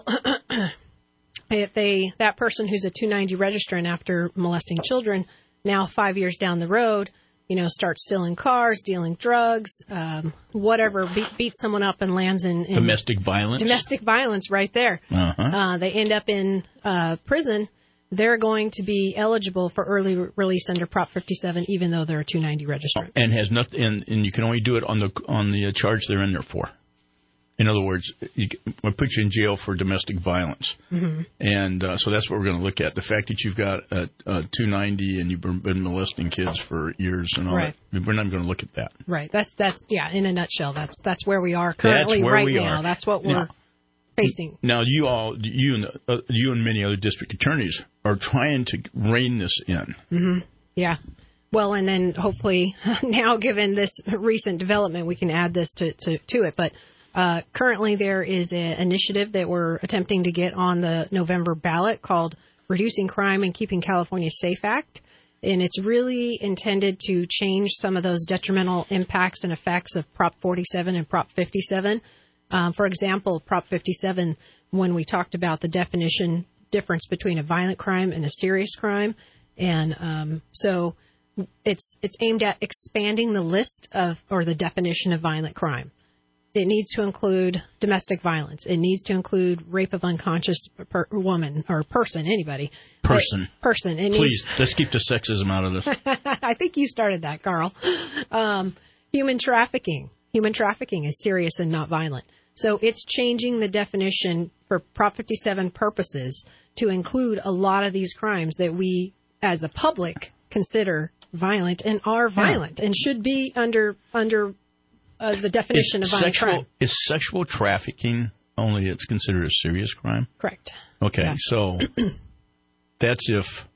if that person who's a 290 registrant after molesting children, now 5 years down the road, starts stealing cars, dealing drugs, whatever, beats someone up and lands in domestic violence. Domestic violence, right there. Uh-huh. They end up in prison. They're going to be eligible for early release under Prop 57, even though they're a 290 registrant. And has nothing. And you can only do it on the charge they're in there for. In other words, we'll put you in jail for domestic violence. Mm-hmm. And so that's what we're going to look at. The fact that you've got a 290 and you've been molesting kids for years and all that. We're not going to look at that. Right. That's in a nutshell, that's where we are currently now. That's what we're facing. Now, you and many other district attorneys are trying to rein this in. Mm-hmm. Yeah. Well, and then hopefully now, given this recent development, we can add this to it. But currently, there is an initiative that we're attempting to get on the November ballot called Reducing Crime and Keeping California Safe Act. And it's really intended to change some of those detrimental impacts and effects of Prop 47 and Prop 57. For example, Prop 57, when we talked about the definition difference between a violent crime and a serious crime. And so it's aimed at expanding the list or the definition of violent crime. It needs to include domestic violence. It needs to include rape of unconscious woman or person, anybody. Person. Please, let's keep the sexism out of this. I think you started that, Carl. Human trafficking. Human trafficking is serious and not violent. So it's changing the definition for Prop 57 purposes to include a lot of these crimes that we, as a public, consider violent and are violent and should be under the definition of violent crime. Is sexual trafficking only it's considered a serious crime? Correct. Okay, yeah. So that's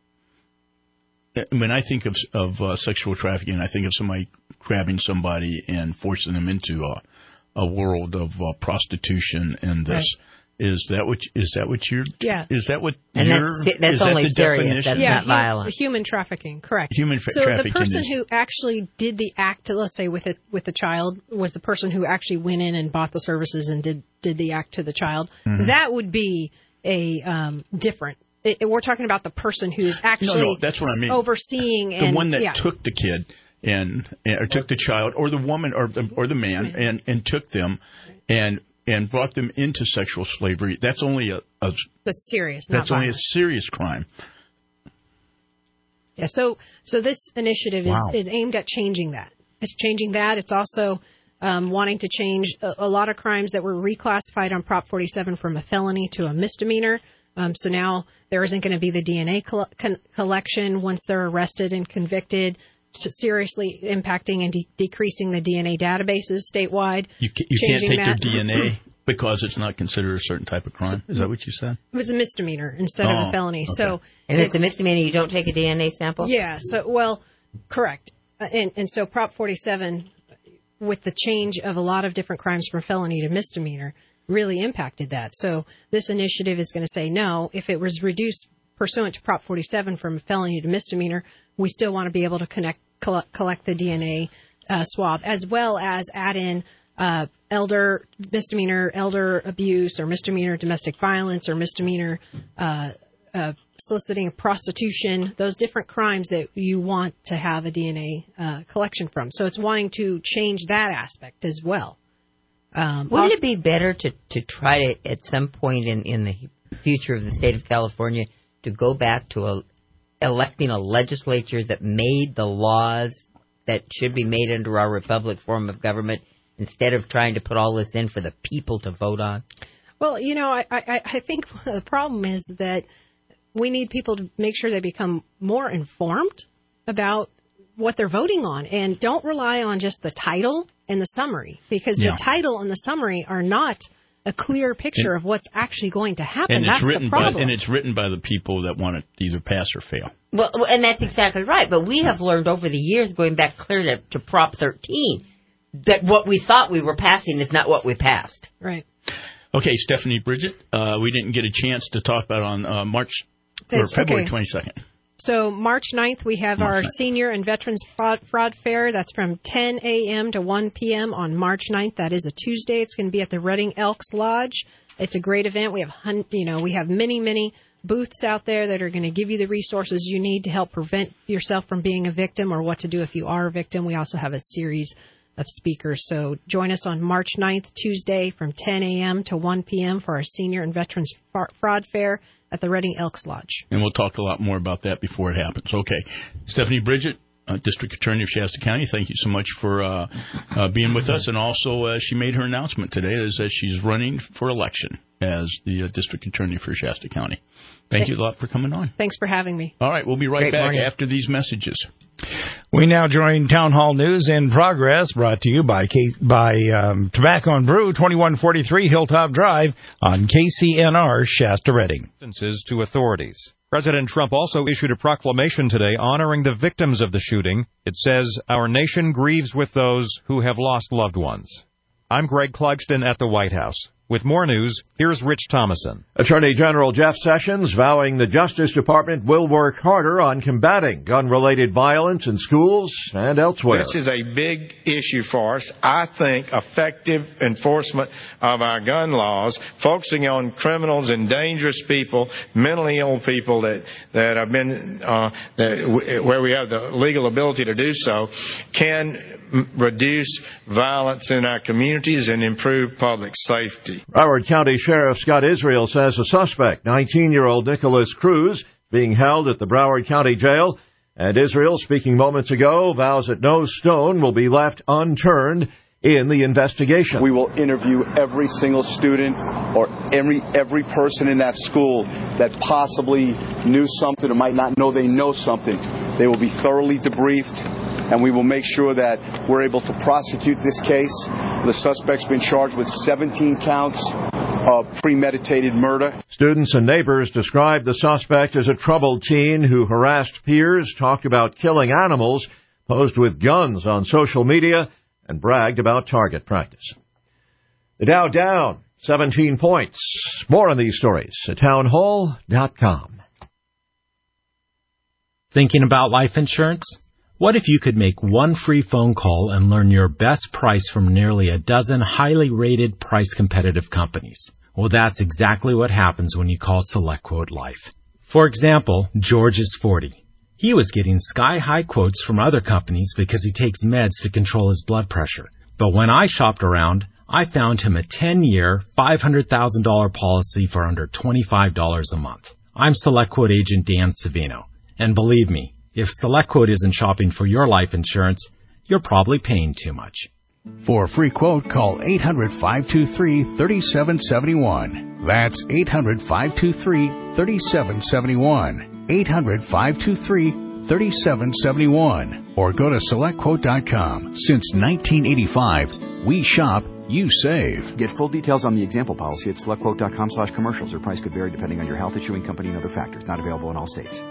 when I think of sexual trafficking, I think of somebody grabbing somebody and forcing them into a world of prostitution and this. Right. Is that what you're? Yeah. Is that what and you're? That's is only that the serious. definition? That's not violent. Human trafficking, correct. So the person who actually did the act, let's say with the child, was the person who actually went in and bought the services and did the act to the child. Mm-hmm. That would be a different. We're talking about the person who's actually that's what I mean. Overseeing the one that took the kid or took the child or the woman or the man and took them and brought them into sexual slavery. That's only that's serious. That's not only violent. a serious crime. Yeah. So this initiative is aimed at changing that. It's changing that. It's also wanting to change a lot of crimes that were reclassified on Prop 47 from a felony to a misdemeanor. So now there isn't going to be the DNA collection once they're arrested and convicted, seriously impacting and decreasing the DNA databases statewide. You can't take their DNA because it's not considered a certain type of crime. Is that what you said? It was a misdemeanor instead of a felony. Okay. So, and it's a misdemeanor. You don't take a DNA sample? Yeah. So, correct. And so Prop 47, with the change of a lot of different crimes from felony to misdemeanor, really impacted that. So this initiative is going to say, no, if it was reduced pursuant to Prop 47 from felony to misdemeanor, we still want to be able to collect the DNA swab, as well as add in misdemeanor elder abuse or misdemeanor domestic violence or misdemeanor soliciting of prostitution, those different crimes that you want to have a DNA collection from. So it's wanting to change that aspect as well. Wouldn't it be better to try to, at some point in the future of the state of California, to go back to electing a legislature that made the laws that should be made under our republic form of government, instead of trying to put all this in for the people to vote on? Well, I think the problem is that we need people to make sure they become more informed about what they're voting on, and don't rely on just the title and the summary, because the title and the summary are not a clear picture of what's actually going to happen. And that's the problem. And it's written by the people that want it to either pass or fail. Well, and that's exactly right. But we have learned over the years, going back clear to Prop 13, that what we thought we were passing is not what we passed. Right. Okay, Stephanie Bridget, we didn't get a chance to talk about on February 22nd. So March 9th, we have our Senior and Veterans Fraud Fair. That's from 10 a.m. to 1 p.m. on March 9th. That is a Tuesday. It's going to be at the Redding Elks Lodge. It's a great event. We have many booths out there that are going to give you the resources you need to help prevent yourself from being a victim, or what to do if you are a victim. We also have a series of speakers. So join us on March 9th, Tuesday, from 10 a.m. to 1 p.m. for our Senior and Veterans Fraud Fair at the Redding Elks Lodge. And we'll talk a lot more about that before it happens. Okay. Stephanie Bridget, District Attorney of Shasta County, thank you so much for being with us. And also, she made her announcement today that she's running for election as the District Attorney for Shasta County. Thank you a lot for coming on. Thanks for having me. All right, we'll be right back after these messages. We now join Town Hall News in Progress, brought to you by Tobacco and Brew, 2143 Hilltop Drive on KCNR Shasta Redding. To authorities. President Trump also issued a proclamation today honoring the victims of the shooting. It says, "Our nation grieves with those who have lost loved ones." I'm Greg Clugston at the White House. With more news, here's Rich Thomason. Attorney General Jeff Sessions vowing the Justice Department will work harder on combating gun-related violence in schools and elsewhere. This is a big issue for us. I think effective enforcement of our gun laws, focusing on criminals and dangerous people, mentally ill people that have been where we have the legal ability to do so, can reduce violence in our communities and improve public safety. Broward County Sheriff Scott Israel says a suspect, 19-year-old Nicholas Cruz, being held at the Broward County Jail. And Israel, speaking moments ago, vows that no stone will be left unturned in the investigation. We will interview every single student or every person in that school that possibly knew something or might not know they know something. They will be thoroughly debriefed, and we will make sure that we're able to prosecute this case. The suspect's been charged with 17 counts of premeditated murder. Students and neighbors described the suspect as a troubled teen who harassed peers, talked about killing animals, posed with guns on social media, and bragged about target practice. The Dow down 17 points. More on these stories at townhall.com. Thinking about life insurance? What if you could make one free phone call and learn your best price from nearly a dozen highly rated, price-competitive companies? Well, that's exactly what happens when you call SelectQuote Life. For example, George is 40. He was getting sky-high quotes from other companies because he takes meds to control his blood pressure. But when I shopped around, I found him a 10-year, $500,000 policy for under $25 a month. I'm SelectQuote agent Dan Savino. And believe me, if SelectQuote isn't shopping for your life insurance, you're probably paying too much. For a free quote, call 800-523-3771. That's 800-523-3771. 800-523-3771. Or go to SelectQuote.com. Since 1985, we shop, you save. Get full details on the example policy at SelectQuote.com/commercials. Their price could vary depending on your health, issuing company, and other factors. Not available in all states.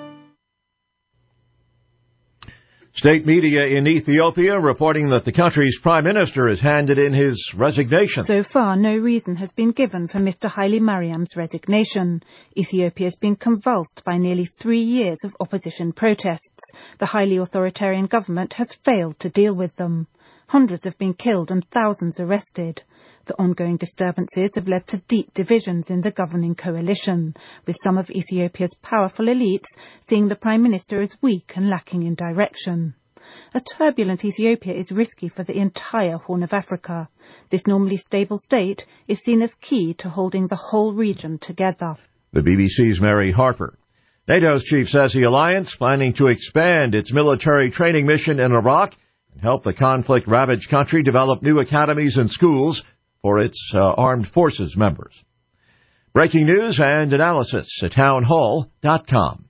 State media in Ethiopia reporting that the country's prime minister has handed in his resignation. So far, no reason has been given for Mr. Haile Mariam's resignation. Ethiopia has been convulsed by nearly 3 years of opposition protests. The highly authoritarian government has failed to deal with them. Hundreds have been killed and thousands arrested. The ongoing disturbances have led to deep divisions in the governing coalition, with some of Ethiopia's powerful elites seeing the Prime Minister as weak and lacking in direction. A turbulent Ethiopia is risky for the entire Horn of Africa. This normally stable state is seen as key to holding the whole region together. The BBC's Mary Harper. NATO's chief says the alliance planning to expand its military training mission in Iraq and help the conflict-ravaged country develop new academies and schools for its armed forces members. Breaking news and analysis at townhall.com.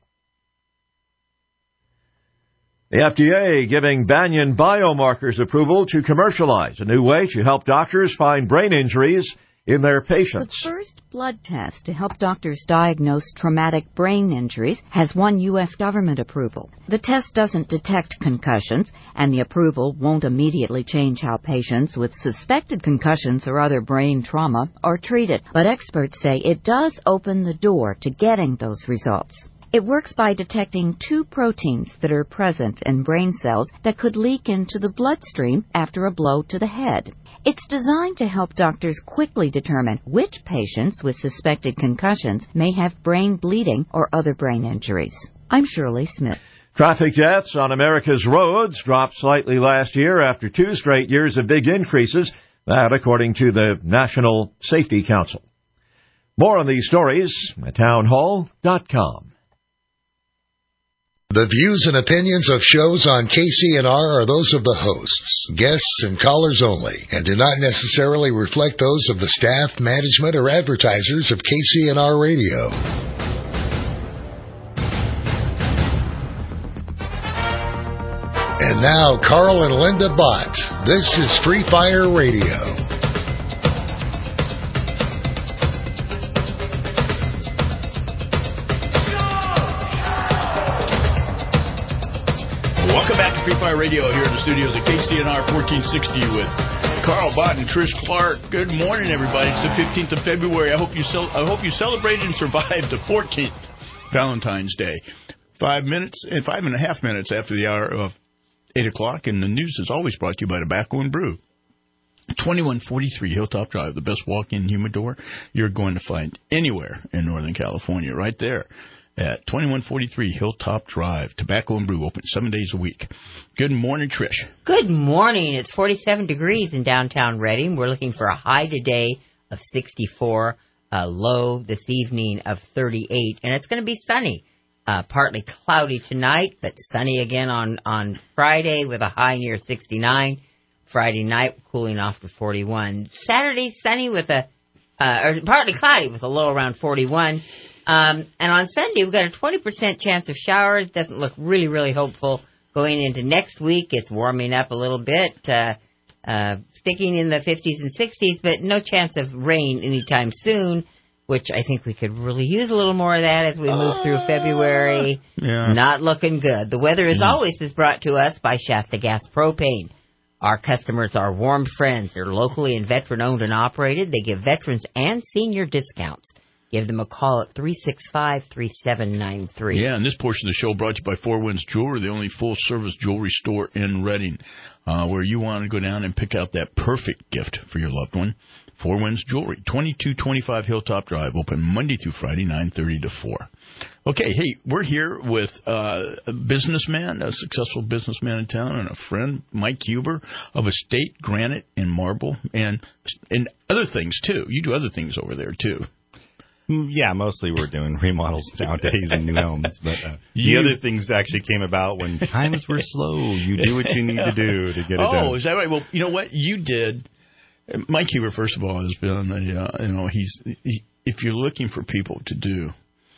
The FDA giving Banyan Biomarkers approval to commercialize a new way to help doctors find brain injuries in their patients. The first blood test to help doctors diagnose traumatic brain injuries has won U.S. government approval. The test doesn't detect concussions, and the approval won't immediately change how patients with suspected concussions or other brain trauma are treated. But experts say it does open the door to getting those results. It works by detecting two proteins that are present in brain cells that could leak into the bloodstream after a blow to the head. It's designed to help doctors quickly determine which patients with suspected concussions may have brain bleeding or other brain injuries. I'm Shirley Smith. Traffic deaths on America's roads dropped slightly last year after 2 straight years of big increases, that according to the National Safety Council. More on these stories at townhall.com. The views and opinions of shows on KCNR are those of the hosts, guests, and callers only, and do not necessarily reflect those of the staff, management, or advertisers of KCNR Radio. And now, Carl and Linda Bott. This is Free Fire Radio. Welcome back to Free Fire Radio here in the studios at KCNR 1460 with Carl Bott and Trish Clark. Good morning, everybody. It's the 15th of February. I hope you celebrated and survived the 14th, Valentine's Day. 5 and a half minutes after the hour of 8 o'clock, and the news is always brought to you by Tobacco and Brew. 2143 Hilltop Drive, the best walk-in humidor you're going to find anywhere in Northern California, right there. At 2143 Hilltop Drive. Tobacco and Brew, open 7 days a week. Good morning, Trish. Good morning. It's 47 degrees in downtown Redding. We're looking for a high today of 64, a low this evening of 38, and it's going to be sunny. Partly cloudy tonight, but sunny again on Friday with a high near 69. Friday night, cooling off to 41. Saturday, sunny with or partly cloudy with a low around 41. And on Sunday, we've got a 20% chance of showers. Doesn't look really, really hopeful. Going into next week, it's warming up a little bit, sticking in the 50s and 60s, but no chance of rain anytime soon, which I think we could really use a little more of that as we move through February. Yeah. Not looking good. The weather, as always, is brought to us by Shasta Gas Propane. Our customers are warm friends. They're locally and veteran-owned and operated. They give veterans and senior discounts. Give them a call at 365-3793. Yeah, and this portion of the show brought to you by Four Winds Jewelry, the only full-service jewelry store in Redding, where you want to go down and pick out that perfect gift for your loved one. Four Winds Jewelry, 2225 Hilltop Drive, open Monday through Friday, 9:30 to 4. Okay, hey, we're here with a businessman, a successful businessman in town, and a friend, Mike Huber, of Estate Granite and Marble, and other things, too. You do other things over there, too. Yeah, mostly we're doing remodels nowadays in new homes. But the other things actually came about when times were slow. You do what you need to do to get it done. Oh, is that right? Well, you know what? You did. Mike Huber, first of all, has been, if you're looking for people to do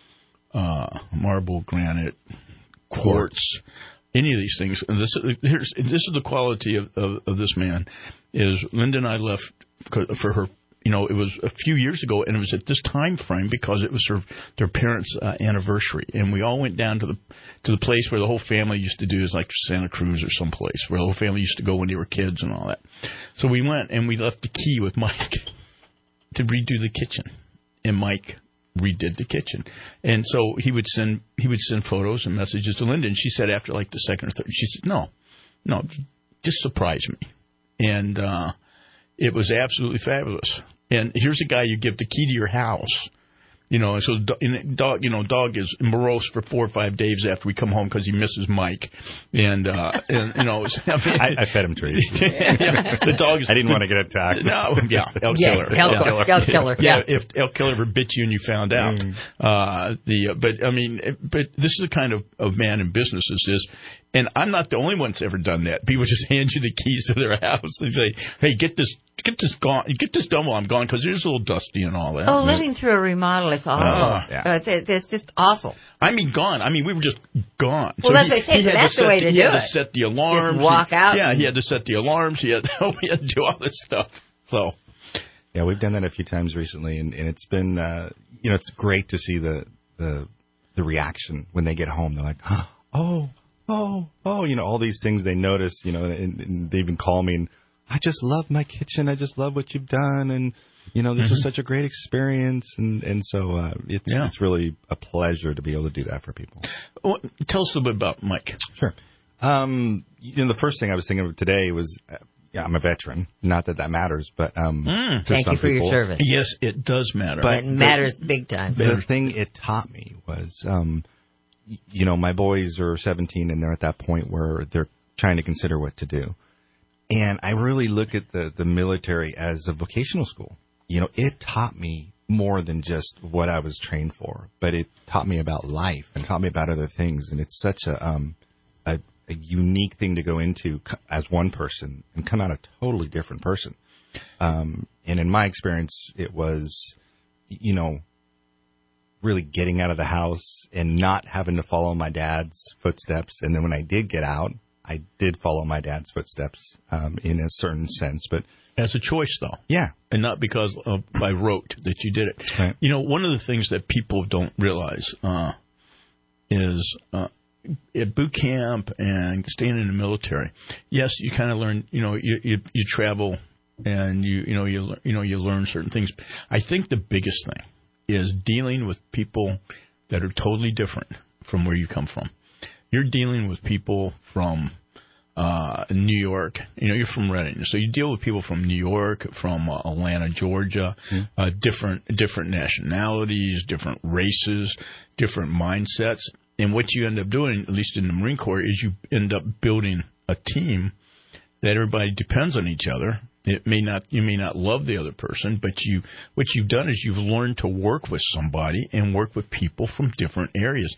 marble, granite, quartz, any of these things, and this is the quality of this man, is Linda and I left for her. It was a few years ago, and it was at this time frame because it was their parents' anniversary, and we all went down to the place where the whole family used to do, is like Santa Cruz or someplace where the whole family used to go when they were kids and all that. So we went and we left the key with Mike to redo the kitchen, and Mike redid the kitchen, and so he would send photos and messages to Linda, and she said after like the second or third, she said no, just surprise me, and it was absolutely fabulous. And here's a guy you give the key to your house, You know, so dog is morose for 4 or 5 days after we come home because he misses Mike, and you know, I fed him treats. The dog. I didn't want to get attacked. No, elk killer. Elk killer. Yeah. If elk killer ever bit you and you found out, but this is the kind of man in business as this. And I'm not the only one that's ever done that. People just hand you the keys to their house and say, "Hey, get this done while I'm gone because it's a little dusty and all that." Oh, living through a remodel is awful. It's just awful. I mean, gone. I mean, we were just gone. Well, that's what I say. That's the way to do it. He had to set the alarms. Just walk out. Yeah, he had to set the alarms. We had to do all this stuff. So, yeah, we've done that a few times recently, and it's been, it's great to see the reaction when they get home. They're like, oh, all these things they notice, and they even call me and I just love my kitchen. I just love what you've done. And, this was such a great experience. And so it's really a pleasure to be able to do that for people. Well, tell us a little bit about Mike. Sure. The first thing I was thinking of today was, I'm a veteran. Not that matters, but to thank you for people, your service. Yes, it does matter. But it matters big time. The thing it taught me was, my boys are 17 and they're at that point where they're trying to consider what to do. And I really look at the military as a vocational school. It taught me more than just what I was trained for, but it taught me about life and taught me about other things. And it's such a unique thing to go into as one person and come out a totally different person. And in my experience, it was, really getting out of the house and not having to follow my dad's footsteps. And then when I did get out, I did follow my dad's footsteps in a certain sense. But as a choice, though. Yeah. And not because by rote that you did it. Right. One of the things that people don't realize is at boot camp and staying in the military, yes, you kind of learn, you travel and you learn certain things. I think the biggest thing is dealing with people that are totally different from where you come from. You're dealing with people from New York. You're from Reading, so you deal with people from New York, from Atlanta, Georgia, different nationalities, different races, different mindsets. And what you end up doing, at least in the Marine Corps, is you end up building a team that everybody depends on each other. You may not love the other person, but what you've done is you've learned to work with somebody and work with people from different areas.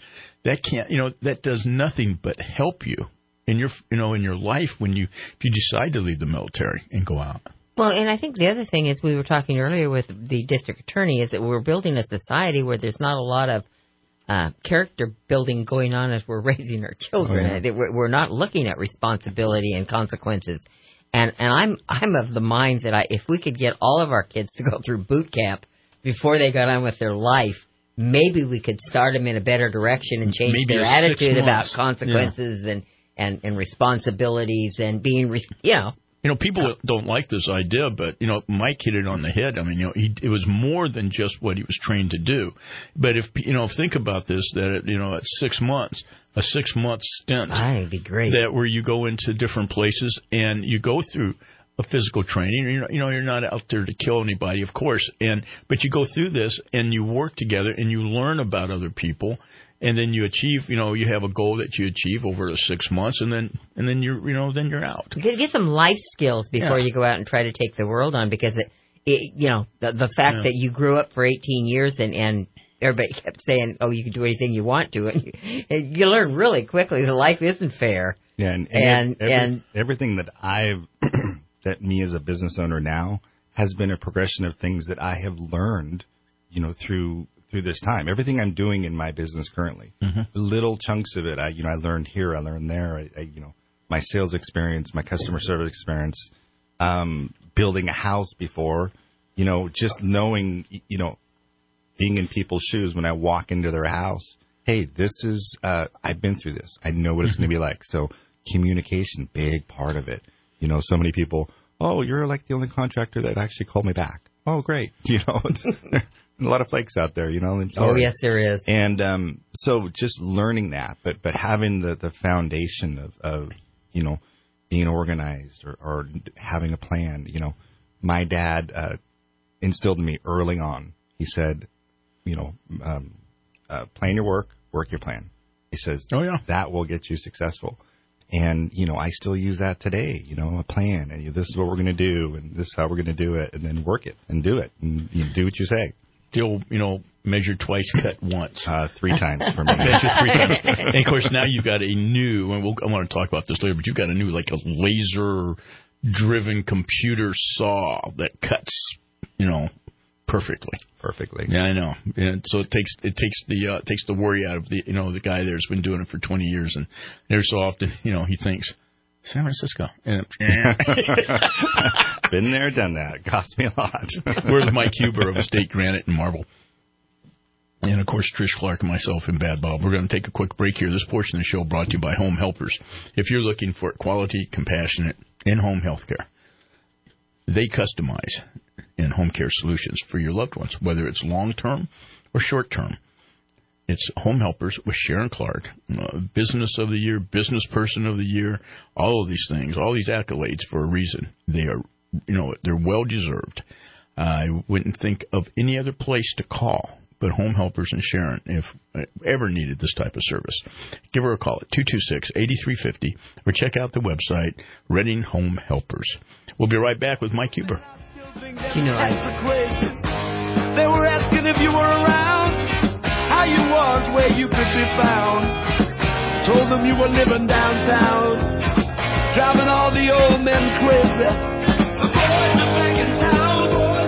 That does nothing but help you in your life if you decide to leave the military and go out. Well, and I think the other thing is we were talking earlier with the district attorney is that we're building a society where there's not a lot of character building going on as we're raising our children. Oh, yeah. We're not looking at responsibility and consequences. And I'm of the mind that if we could get all of our kids to go through boot camp before they got on with their life, maybe we could start them in a better direction and change their attitude about consequences and responsibilities and being, people don't like this idea, but, Mike hit it on the head. I mean, it was more than just what he was trained to do. But think about this, that, at 6 months, a 6-month stint. That'd be great. That where you go into different places and you go through a physical training. You're not out there to kill anybody, of course. But you go through this and you work together and you learn about other people. And then you achieve, you have a goal that you achieve over the 6 months, and then you're out. Get some life skills before you go out and try to take the world on, because the fact that you grew up for 18 years and everybody kept saying, "Oh, you can do anything you want to," and you learn really quickly that life isn't fair. Yeah, and everything that that me as a business owner now has been a progression of things that I have learned, through this time. Everything I'm doing in my business currently, little chunks of it, I learned here, I learned there. My sales experience, my customer service experience, building a house before, just knowing, being in people's shoes when I walk into their house. Hey, this is, I've been through this. I know what it's going to be like. So communication, big part of it. So many people, oh, you're like the only contractor that actually called me back. Oh, great. A lot of flakes out there, Oh, yes, there is. And so just learning that, but having the foundation of being organized or having a plan. My dad instilled in me early on. He said, plan your work your plan. He says, that will get you successful. And, I still use that today, a plan. And this is what we're going to do, and this is how we're going to do it, and then work it and do it, and do what you say. Still, measure twice, cut once. 3 times for me. Measure 3 times. And, of course, now you've got a new, and I want to talk about this later, but you've got a new, like a laser-driven computer saw that cuts, perfectly. Yeah, I know. And so it takes the worry out of the guy there's been doing it for 20 years, and every so often, he thinks, San Francisco. And, been there, done that. It cost me a lot. We're with Mike Huber of Estate Granite and Marble. And, of course, Trish Clark and myself and Bad Bob. We're going to take a quick break here. This portion of the show brought to you by Home Helpers. If you're looking for quality, compassionate, in-home health care, they customize in-home care solutions for your loved ones, whether it's long-term or short-term. It's Home Helpers with Sharon Clark, Business of the Year, Business Person of the Year, all of these things, all these accolades for a reason. They are, they're well-deserved. I wouldn't think of any other place to call but Home Helpers and Sharon if I ever needed this type of service. Give her a call at 226-8350 or check out the website, Redding Home Helpers. We'll be right back with Mike Huber. They were asking if you were around, how you was, where you could be found. Told them you were living downtown, driving all the old men crazy. The boys are back in town,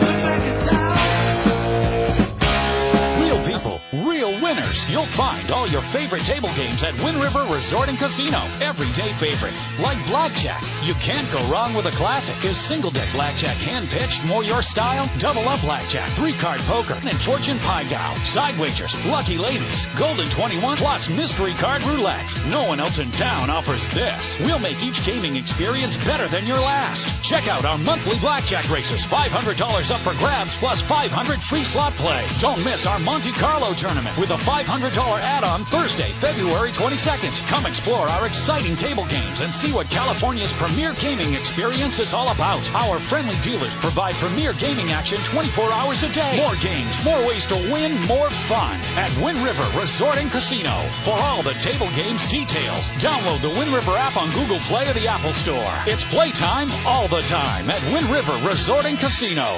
Real people, real winners. You'll find all your favorite table games at Wind River Resort and Casino. Everyday favorites, like blackjack. You can't go wrong with a classic. Is single-deck blackjack hand-pitched more your style? Double-up blackjack, 3-card poker, and fortune pie gow. Side wagers, lucky ladies, golden 21, plus mystery card roulette. No one else in town offers this. We'll make each gaming experience better than your last. Check out our monthly blackjack races. $500 up for grabs, plus 500 free slot play. Don't miss our Monte Carlo tournament with a $500 add-on Thursday, February 22nd. Come explore our exciting table games and see what California's premier gaming experience is all about. Our friendly dealers provide premier gaming action 24 hours a day. More games, more ways to win, more fun at Wind River Resort and Casino. For all the table games details, download the Wind River app on Google Play or the Apple Store. It's playtime all the time at Wind River Resort and Casino.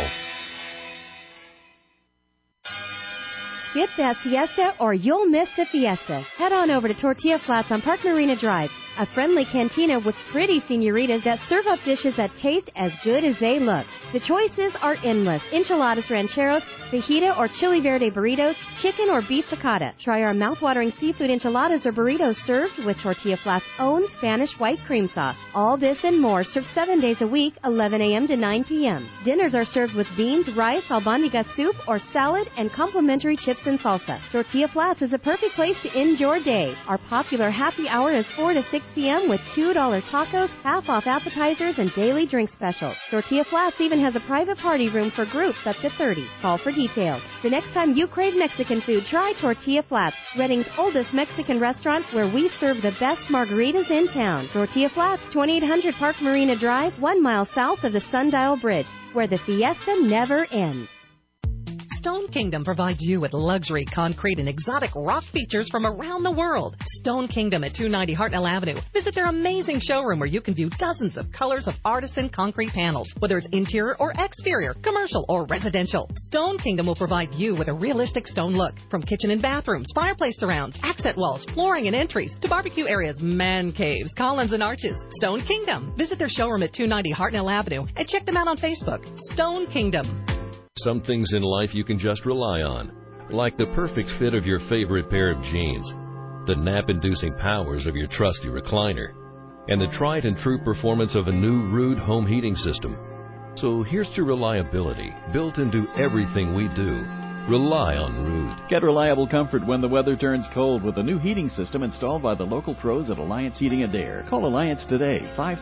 Get that siesta or you'll miss the fiesta. Head on over to Tortilla Flats on Park Marina Drive, a friendly cantina with pretty senoritas that serve up dishes that taste as good as they look. The choices are endless. Enchiladas rancheros, fajita or chili verde burritos, chicken or beef piccata. Try our mouth-watering seafood enchiladas or burritos served with Tortilla Flats' own Spanish white cream sauce. All this and more served 7 days a week, 11 a.m. to 9 p.m. Dinners are served with beans, rice, albondiga soup, or salad, and complimentary chips and salsa. Tortilla Flats is a perfect place to end your day. Our popular happy hour is 4 to 6 p.m. with $2 tacos, half-off appetizers, and daily drink specials. Tortilla Flats even has a private party room for groups up to 30. Call for details. The next time you crave Mexican food, try Tortilla Flats, Redding's oldest Mexican restaurant where we serve the best margaritas in town. Tortilla Flats, 2800 Park Marina Drive, 1 mile south of the Sundial Bridge, where the fiesta never ends. Stone Kingdom provides you with luxury concrete and exotic rock features from around the world. Stone Kingdom at 290 Hartnell Avenue. Visit their amazing showroom where you can view dozens of colors of artisan concrete panels, whether it's interior or exterior, commercial or residential. Stone Kingdom will provide you with a realistic stone look, from kitchen and bathrooms, fireplace surrounds, accent walls, flooring and entries, to barbecue areas, man caves, columns and arches. Stone Kingdom. Visit their showroom at 290 Hartnell Avenue and check them out on Facebook. Stone Kingdom. Some things in life you can just rely on, like the perfect fit of your favorite pair of jeans, the nap-inducing powers of your trusty recliner, and the tried and true performance of a new Ruud home heating system. So here's to reliability, built into everything we do. Rely on Ruud. Get reliable comfort when the weather turns cold with a new heating system installed by the local pros at Alliance Heating and Air. Call Alliance today,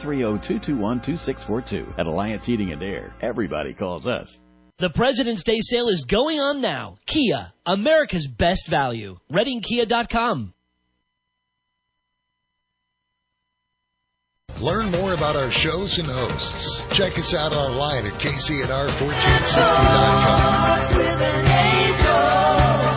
530-221-2642. At Alliance Heating and Air, everybody calls us. The President's Day sale is going on now. Kia, America's best value. ReddingKia.com. Learn more about our shows and hosts. Check us out online at KCNR1460.com.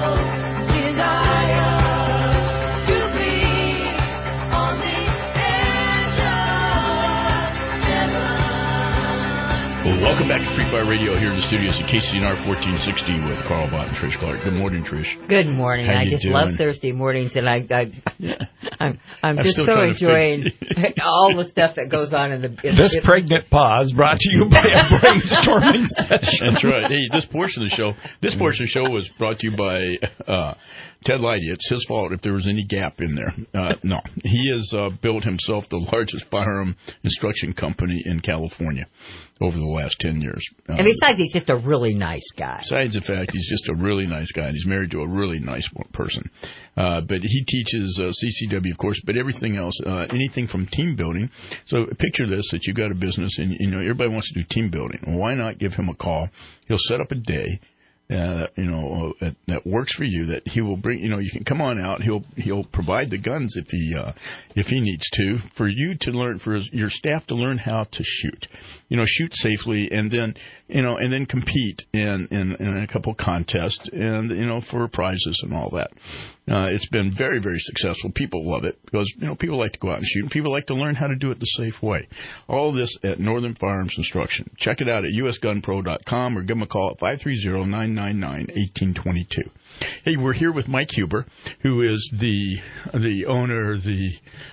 Welcome back to Free Fire Radio here in the studios at KCNR 1460 with Carl Bott and Trish Clark. Good morning, Trish. Good morning. How I you just doing? love Thursday mornings, and I'm just still so trying to enjoying all the stuff that goes on in the. This pregnant pause brought to you by a brainstorming session. That's right. Hey, this portion of the show was brought to you by Ted Leidy. It's his fault if there was any gap in there. No, he has built himself the largest firearm instruction company in California over the last 10 years. And besides, he's just a really nice guy. Besides the fact he's just a really nice guy, and he's married to a really nice person. But he teaches CCW, of course, but everything else, anything from team building. So picture this, that you've got a business, and everybody wants to do team building. Well, why not give him a call? He'll set up a day. That works for you. That he will bring. You can come on out. He'll provide the guns if he needs to, for you to learn, for your staff to learn how to shoot. Shoot safely, and then compete in a couple contests, and for prizes and all that. It's been very, very successful. People love it because people like to go out and shoot, and people like to learn how to do it the safe way. All of this at Northern Firearms Instruction. Check it out at usgunpro.com or give them a call at 530-999-1822. Hey, we're here with Mike Huber, who is the owner, the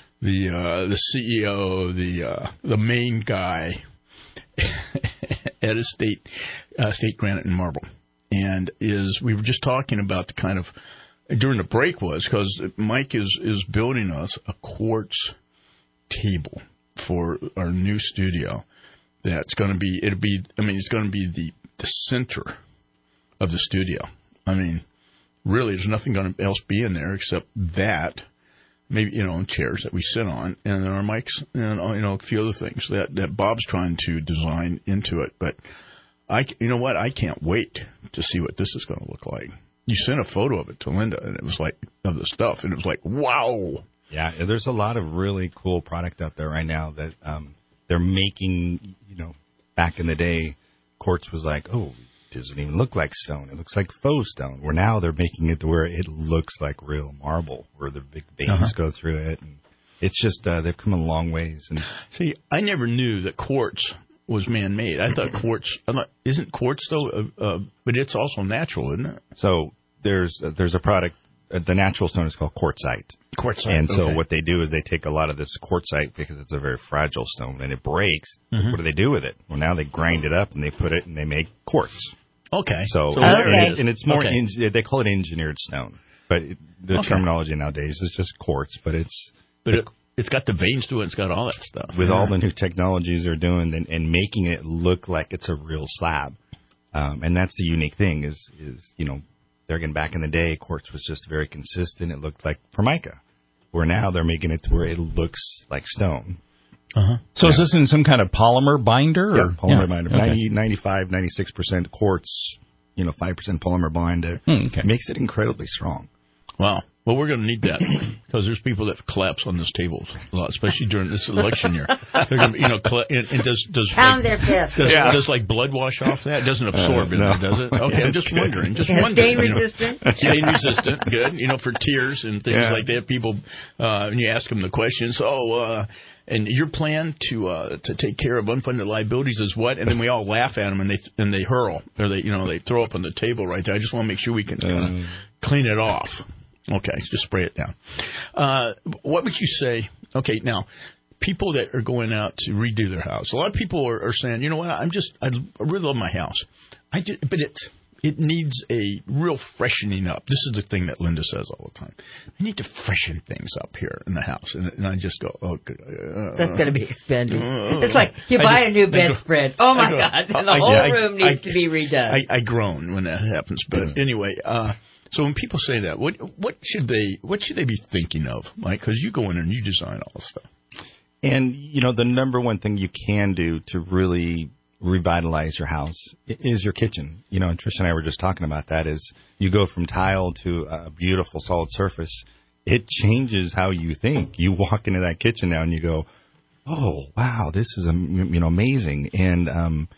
CEO, the main guy at State Granite and Marble, and we were just talking about the kind of during the break was because Mike is building us a quartz table for our new studio. That's going to be it's going to be the center of the studio. I mean, really, there's nothing else be in there except that. Maybe, chairs that we sit on, and then our mics, and, a few other things that Bob's trying to design into it. But I can't wait to see what this is going to look like. You sent a photo of it to Linda, and it was like, of the stuff, and it was like, wow. Yeah, there's a lot of really cool product out there right now that they're making, back in the day, quartz was like, oh, it doesn't even look like stone. It looks like faux stone. Where now they're making it to where it looks like real marble, where the big veins go through it. And it's just, they've come a long ways. And see, I never knew that quartz was man-made. I thought isn't quartz though, but it's also natural, isn't it? So there's a product, the natural stone is called quartzite. Quartzite. And so what they do is they take a lot of this quartzite because it's a very fragile stone and it breaks. Mm-hmm. What do they do with it? Well, now they grind it up and they put it and they make quartz. Okay. And it's more, they call it engineered stone. But the terminology nowadays is just quartz, but it's got the veins to it. It's got all that stuff. With all the new technologies they're doing and making it look like it's a real slab. And that's the unique thing is again, back in the day, quartz was just very consistent. It looked like Formica. Where now they're making it to where it looks like stone. Uh-huh. So is this in some kind of polymer binder? Yeah, polymer binder. Okay. 95, 96% quartz, 5% polymer binder. Makes it incredibly strong. Wow. Well, we're going to need that because there's people that collapse on this table a lot, especially during this election year. They're going to, does pound their fist. Does like blood wash off that? It doesn't absorb in there, does it? Okay, I'm just wondering. Stain resistant. Stain resistant. Good. For tears and things like that. People, and you ask them the questions. And your plan to take care of unfunded liabilities is what? And then we all laugh at them and they hurl or they throw up on the table right there. I just want to make sure we can clean it off. Okay, just spray it down. What would you say? Okay, now people that are going out to redo their house. A lot of people are saying, you know what? I really love my house. But it needs a real freshening up. This is the thing that Linda says all the time. I need to freshen things up here in the house. And I just go, that's going to be expensive. It's like you buy a new bedspread. Oh, my God. And the whole room needs to be redone. I groan when that happens. But anyway, so when people say that, what should they be thinking of, Mike? Because you go in and you design all this stuff. And, the number one thing you can do to really revitalize your house is your kitchen. And Trish and I were just talking about that, is you go from tile to a beautiful solid surface. It changes how you think. You walk into that kitchen now and you go, oh, wow, this is amazing. And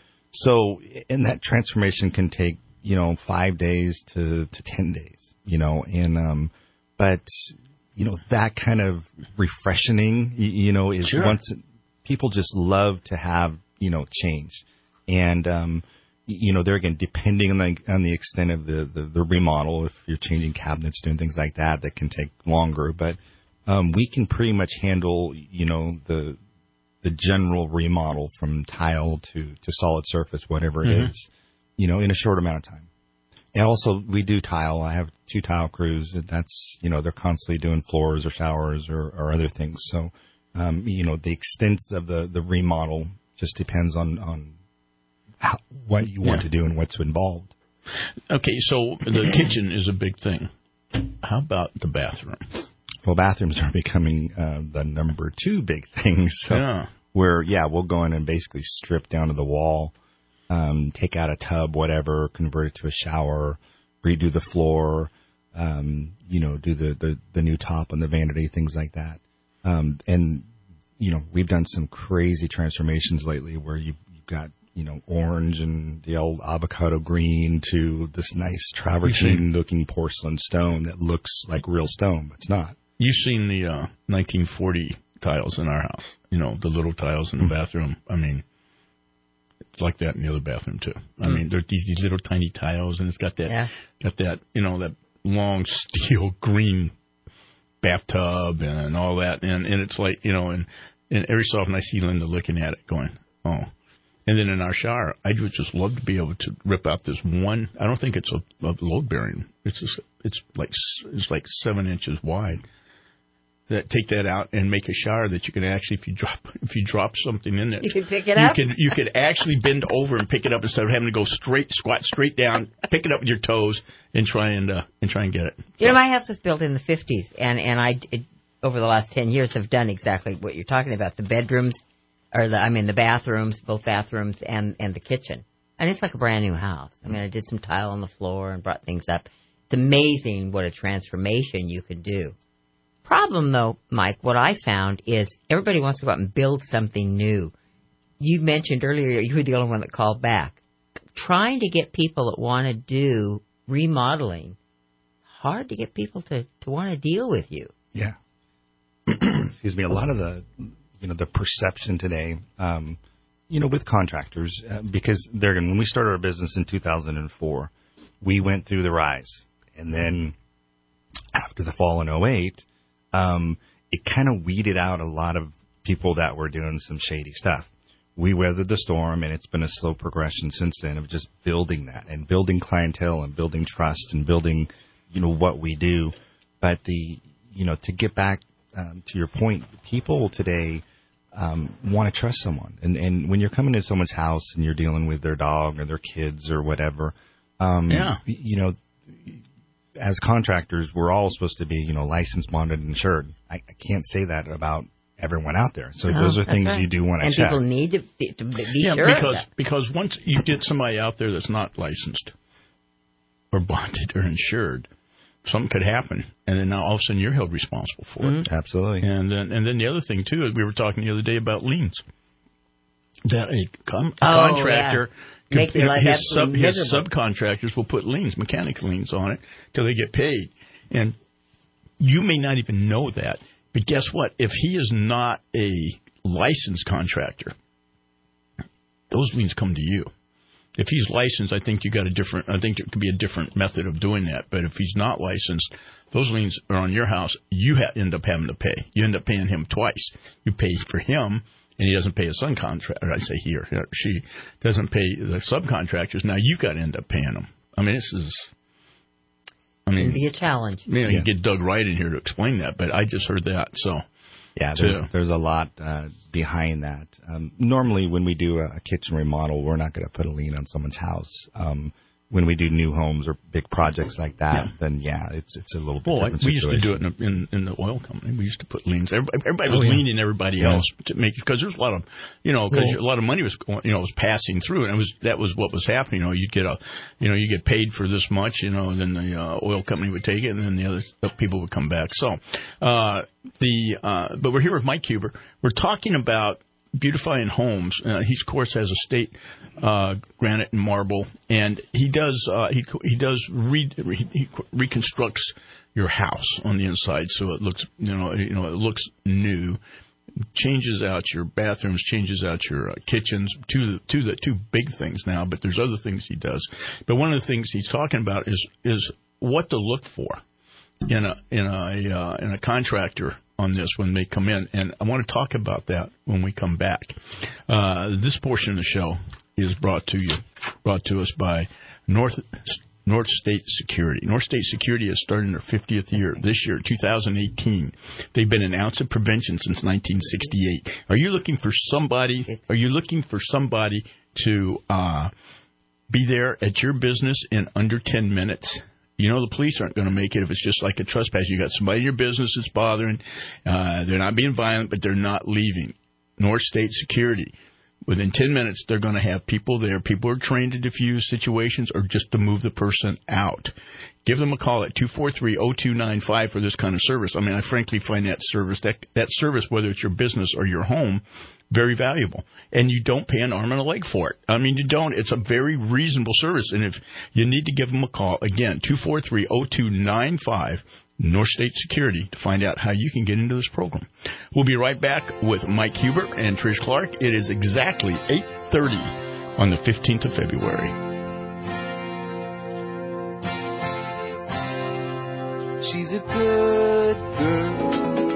and that transformation can take 5 days to 10 days, but that kind of refreshing, is once people just love to have, change. And there again, depending on the extent of the remodel, if you're changing cabinets, doing things like that can take longer. But we can pretty much handle the general remodel from tile to solid surface, whatever it is, in a short amount of time. And also, we do tile. I have 2 tile crews. That's they're constantly doing floors or showers or other things. So the extent of the remodel just depends on what you want to do and what's involved. Okay, so the kitchen is a big thing. How about the bathroom? Well, bathrooms are becoming the number 2 big thing. So we'll go in and basically strip down to the wall, take out a tub, whatever, convert it to a shower, redo the floor, do the new top on the vanity, things like that. And we've done some crazy transformations lately where you've got orange and the old avocado green to this nice travertine-looking porcelain stone that looks like real stone, but it's not. You've seen the 1940 tiles in our house, the little tiles in the bathroom. I mean, it's like that in the other bathroom, too. I mean, they're these little tiny tiles, and it's got that, that long steel green bathtub and all that. And it's like, and every so often I see Linda looking at it going, oh. And then in our shower, I would just love to be able to rip out this one. I don't think it's a load bearing. It's like 7 inches wide. Take that out and make a shower that you can actually, if you drop something in it, you can pick it up. You could actually bend over and pick it up instead of having to go squat straight down, pick it up with your toes, and try and get it. My house was built in the 50s, and I over the last 10 years have done exactly what you're talking about. The bedrooms. The bathrooms, both bathrooms and the kitchen. And it's like a brand new house. I mean, I did some tile on the floor and brought things up. It's amazing what a transformation you can do. Problem, though, Mike, what I found is everybody wants to go out and build something new. You mentioned earlier you were the only one that called back. Trying to get people that want to do remodeling, hard to get people to want to deal with you. Yeah. Excuse me. A lot of the perception today, with contractors, because when we started our business in 2004, we went through the rise. And then after the fall in 2008, it kind of weeded out a lot of people that were doing some shady stuff. We weathered the storm, and it's been a slow progression since then of just building that and building clientele and building trust and building, what we do. But to get back to your point, people today want to trust someone. And when you're coming to someone's house and you're dealing with their dog or their kids or whatever, as contractors, we're all supposed to be, licensed, bonded, and insured. I can't say that about everyone out there. So those are things you do want to check. And people need to be sure. Because once you get somebody out there that's not licensed or bonded or insured, something could happen, and then now all of a sudden you're held responsible for it. Absolutely. And then the other thing too is we were talking the other day about liens. That a contractor, make their life his subcontractors will put liens, mechanical liens on it till they get paid, and you may not even know that. But guess what? If he is not a licensed contractor, those liens come to you. If he's licensed, I think I think there could be a different method of doing that. But if he's not licensed, those liens are on your house. You end up having to pay. You end up paying him twice. You pay for him, and he doesn't pay his subcontractor. I say he or she doesn't pay the subcontractors. Now you got to end up paying them. I mean, it can be a challenge. You can get Doug Wright in here to explain that, but I just heard that. So yeah, there's a lot behind that. Normally, when we do a kitchen remodel, we're not going to put a lien on someone's house. When we do new homes or big projects like that, then it's a little bit different we situation. used to do it in the oil company. We used to put liens. Everybody was liening everybody else to make, because there's a lot of a lot of money was was passing through, and that was what was happening. You get paid for this much, and then the oil company would take it, and then the other people would come back. So but we're here with Mike Huber. We're talking about beautifying homes. He of course has a state granite and marble, and he reconstructs your house on the inside so it looks it looks new. changes out your bathrooms, changes out your kitchens, two big things now, but there's other things he does. But one of the things he's talking about is what to look for in a contractor on this when they come in, and I want to talk about that when we come back. This portion of the show is brought to us by North State Security. North State Security has started their 50th year this year, 2018. They've been an ounce of prevention since 1968. Are you looking for somebody to be there at your business in under 10 minutes? You know the police aren't going to make it if it's just like a trespass. You got somebody in your business that's bothering. They're not being violent, but they're not leaving. North State Security. Within 10 minutes, they're going to have people there. People are trained to defuse situations or just to move the person out. Give them a call at 243-0295 for this kind of service. I mean, I frankly find that service, whether it's your business or your home, very valuable. And you don't pay an arm and a leg for it. I mean, you don't. It's a very reasonable service. And if you need to give them a call, again, 243-0295, North State Security, to find out how you can get into this program. We'll be right back with Mike Huber and Trish Clark. It is exactly 8:30 on the 15th of February. She's a good girl.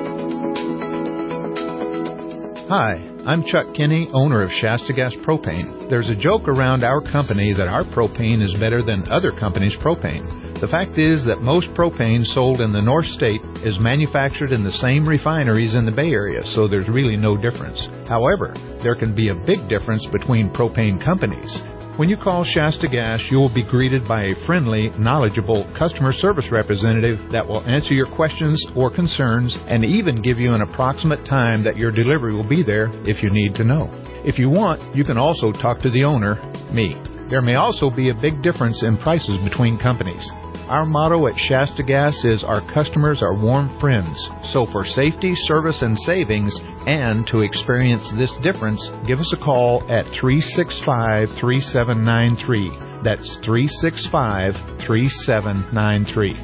Hi, I'm Chuck Kinney, owner of Shasta Gas Propane. There's a joke around our company that our propane is better than other companies' propane. The fact is that most propane sold in the North State is manufactured in the same refineries in the Bay Area, so there's really no difference. However, there can be a big difference between propane companies. When you call Shasta Gas, you will be greeted by a friendly, knowledgeable customer service representative that will answer your questions or concerns and even give you an approximate time that your delivery will be there if you need to know. If you want, you can also talk to the owner, me. There may also be a big difference in prices between companies. Our motto at Shasta Gas is our customers are warm friends. So for safety, service, and savings, and to experience this difference, give us a call at 365-3793. That's 365-3793.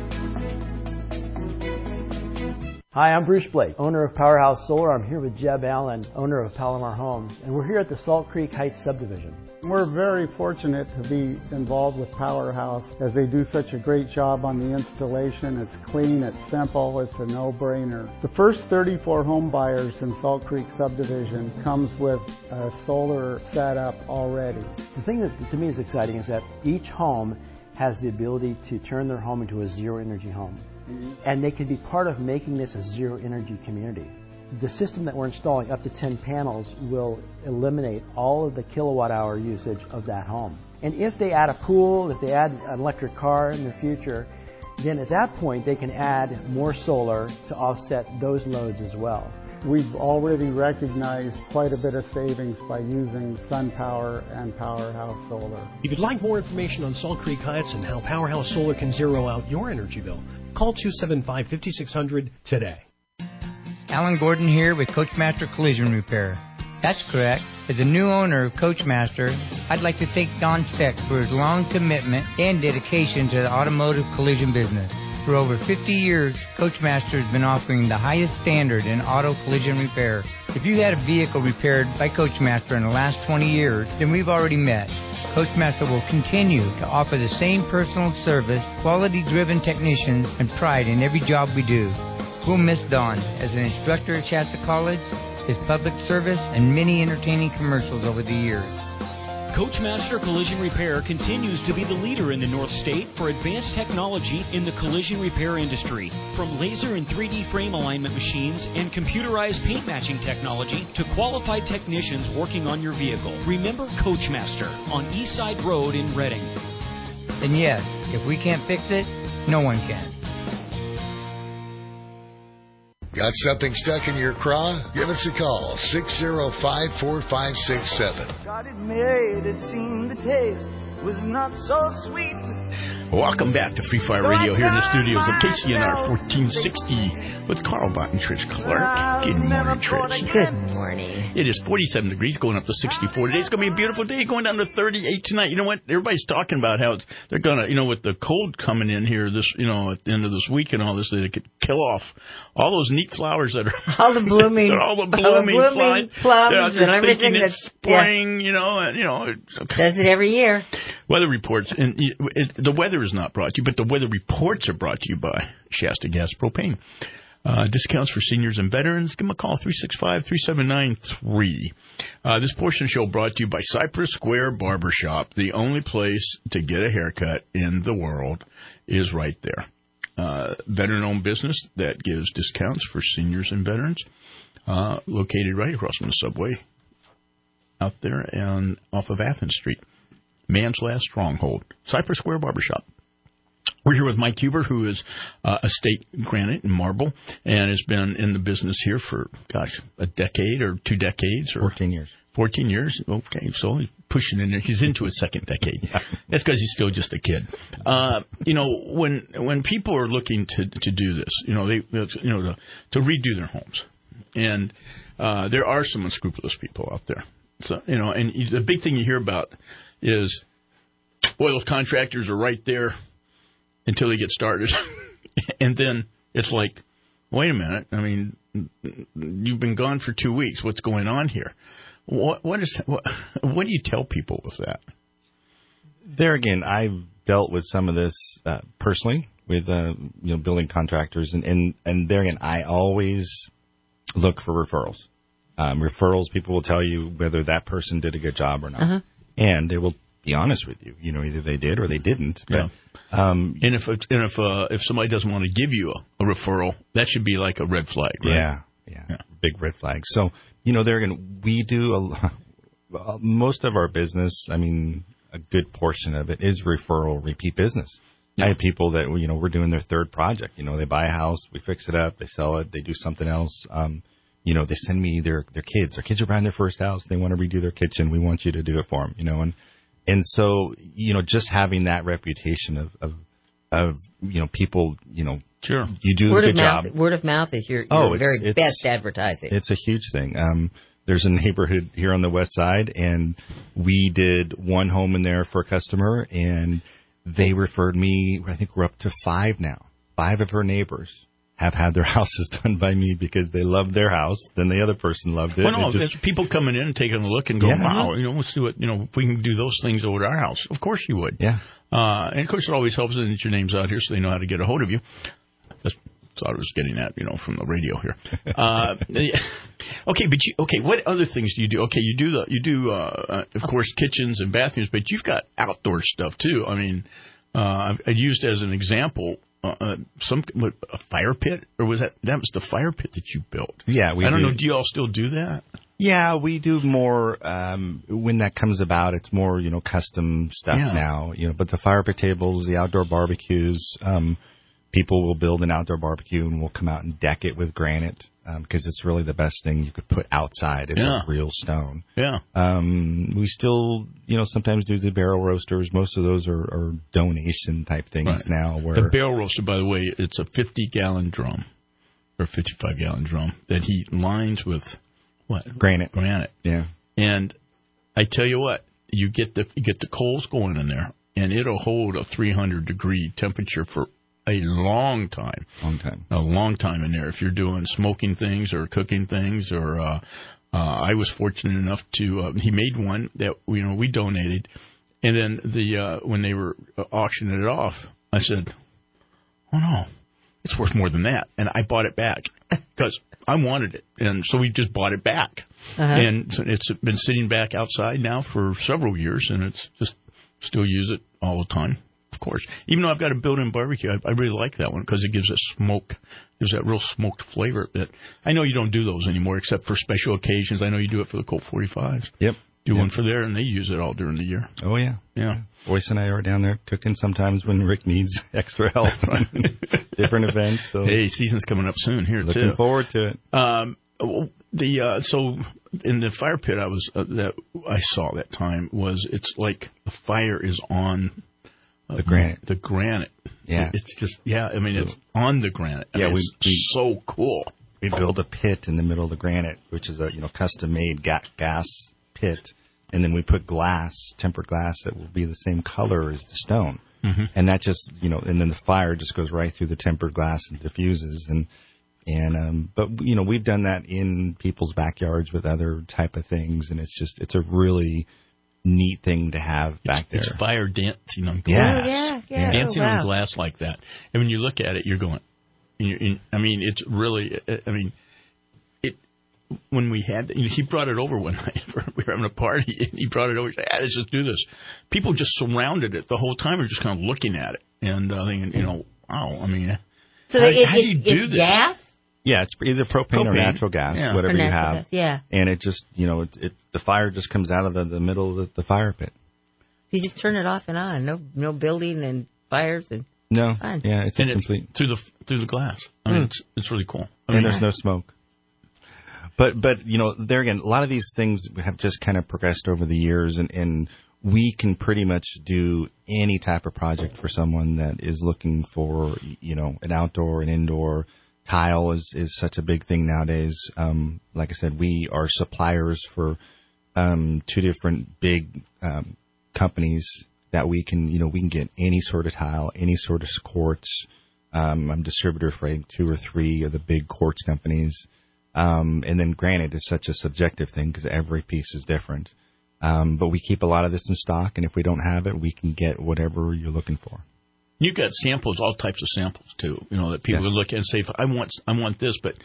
Hi, I'm Bruce Blake, owner of Powerhouse Solar. I'm here with Jeb Allen, owner of Palomar Homes, and we're here at the Salt Creek Heights subdivision. We're very fortunate to be involved with Powerhouse as they do such a great job on the installation. It's clean, it's simple, it's a no-brainer. The first 34 home buyers in Salt Creek subdivision comes with a solar setup already. The thing that to me is exciting is that each home has the ability to turn their home into a zero-energy home. And they can be part of making this a zero-energy community. The system that we're installing, up to 10 panels, will eliminate all of the kilowatt-hour usage of that home. And if they add a pool, if they add an electric car in the future, then at that point they can add more solar to offset those loads as well. We've already recognized quite a bit of savings by using SunPower and Powerhouse Solar. If you'd like more information on Salt Creek Heights and how Powerhouse Solar can zero out your energy bill, call 275-5600 today. Alan Gordon here with Coachmaster Collision Repair. That's correct. As a new owner of Coachmaster, I'd like to thank Don Speck for his long commitment and dedication to the automotive collision business. For over 50 years, Coachmaster has been offering the highest standard in auto collision repair. If you had a vehicle repaired by Coachmaster in the last 20 years, then we've already met. Coachmaster will continue to offer the same personal service, quality-driven technicians, and pride in every job we do. We'll miss Don as an instructor at Shasta College, his public service, and many entertaining commercials over the years. Coachmaster Collision Repair continues to be the leader in the North State for advanced technology in the collision repair industry. From laser and 3D frame alignment machines and computerized paint matching technology to qualified technicians working on your vehicle. Remember Coachmaster on Eastside Road in Reading. And yes, if we can't fix it, no one can. Got something stuck in your craw? Give us a call, 605-4567. Got it made, it seemed the taste was not so sweet. Welcome back to Free Fire Radio here in the studios of KCNR 1460 with Carl Bott and Trish Clark. Good morning, Trish. Good morning. It is 47 degrees, going up to 64 today. It's going to be a beautiful day, going down to 38 tonight. You know what? Everybody's talking about how they're going to, with the cold coming in here this, at the end of this week and all this, they could kill off all those neat flowers that are all the blooming, plums and everything that's spring. Does it every year. Weather reports, and the weather is not brought to you, but the weather reports are brought to you by Shasta Gas Propane. Discounts for seniors and veterans. Give them a call, 365-3793. This portion of the show brought to you by Cypress Square Barbershop. The only place to get a haircut in the world is right there. Veteran-owned business that gives discounts for seniors and veterans. Located right across from the subway out there and off of Athens Street. Man's last stronghold. Cypress Square Barbershop. We're here with Mike Huber, who is Estate Granite and Marble, and has been in the business here for, a decade or 2 decades. Or 14 years. 14 years? Okay, so he's pushing in there. He's into his second decade. That's because he's still just a kid. When people are looking to do this, to redo their homes, and there are some unscrupulous people out there. So, and the big thing you hear about is, those contractors are right there until they get started. And then it's like, wait a minute. I mean, you've been gone for 2 weeks. What's going on here? What do you tell people with that? There again, I've dealt with some of this personally with building contractors, and there again, I always look for referrals. Referrals, people will tell you whether that person did a good job or not. Uh-huh. And they will be honest with you. Either they did or they didn't. But, yeah. And if somebody doesn't want to give you a referral, that should be like a red flag, right? Yeah. Big red flag. So, there again, we do most of our business. I mean, a good portion of it is referral, repeat business. Yeah. I have people that, we're doing their third project. They buy a house, we fix it up, they sell it, they do something else. They send me their kids. Their kids are buying their first house. They want to redo their kitchen. We want you to do it for them, And so, just having that reputation of people, sure, you do a good job. Word of mouth is your very best advertising. It's a huge thing. There's a neighborhood here on the west side, and we did one home in there for a customer, and they referred me. I think we're up to 5 now. 5 of her neighbors have had their houses done by me because they loved their house, then the other person loved it. Well, no, there's people coming in and taking a look and going, wow, let's do it. If we can do those things over at our house. Of course you would. Yeah. And, of course, it always helps that your name's out here so they know how to get a hold of you. That's what I was getting at, from the radio here. Okay, what other things do you do? Okay, you do of course, kitchens and bathrooms, but you've got outdoor stuff, too. I mean, I used as an example a fire pit, or was that was the fire pit that you built? Yeah, I don't know. Do you all still do that? Yeah, we do more when that comes about. It's more custom stuff now. But the fire pit tables, the outdoor barbecues, people will build an outdoor barbecue and we'll come out and deck it with granite because it's really the best thing you could put outside. It's a real stone. Yeah. We still, sometimes do the barrel roasters. Most of those are donation type things now. Where the barrel roaster, by the way, it's a 50-gallon drum or 55-gallon drum that he lines with what? Granite. Yeah. And I tell you what, you get the coals going in there, and it'll hold a 300-degree temperature for a long time. A long time in there. If you're doing smoking things or cooking things, or I was fortunate enough to he made one that we donated, and then when they were auctioning it off, I said, "Oh no, it's worth more than that," and I bought it back because I wanted it, and so we just bought it back, and it's been sitting back outside now for several years, and it's just still use it all the time. Of course, even though I've got a built-in barbecue, I really like that one because it gives that real smoked flavor. That I know you don't do those anymore except for special occasions. I know you do it for the Colt 45s. Yep. Do one for there, and they use it all during the year. Oh yeah. Royce and I are down there cooking sometimes when Rick needs extra help on different events. So hey, season's coming up soon here too. Looking forward to it. So in the fire pit that I saw that time it's like the fire is on The granite. The granite. Yeah. It's just, I mean, it's on the granite. I Yeah, mean, it's so cool. We build a pit in the middle of the granite, which is a custom-made gas pit, and then we put glass, tempered glass, that will be the same color as the stone. Mm-hmm. And that just, and then the fire just goes right through the tempered glass and diffuses. But we've done that in people's backyards with other type of things, and it's a really neat thing to have back there. It's fire dancing on glass. Yeah. Dancing on glass like that. And when you look at it, you're going, it's really, when we had, he brought it over one night. We were having a party, and he brought it over. He said, let's just do this. People just surrounded it the whole time. We're just kind of looking at it and thinking, wow. I mean, so how do you do this? Gas? Yeah, it's either propane or natural gas, whatever you have. Yeah. And it just, the fire just comes out of the middle of the fire pit. You just turn it off and on. No building and fires and. No. Fun. Yeah, it's complete through the glass. I mean, it's really cool. And there's no smoke. But there again, a lot of these things have just kind of progressed over the years, and we can pretty much do any type of project for someone that is looking for, an outdoor and indoor. Tile is such a big thing nowadays. Like I said, we are suppliers for 2 different big companies that we can get any sort of tile, any sort of quartz. I'm a distributor for 2 or 3 of the big quartz companies. And then granite is such a subjective thing because every piece is different. But we keep a lot of this in stock, and if we don't have it, we can get whatever you're looking for. You've got samples, all types of samples too. That people will look at and say, "I want this." But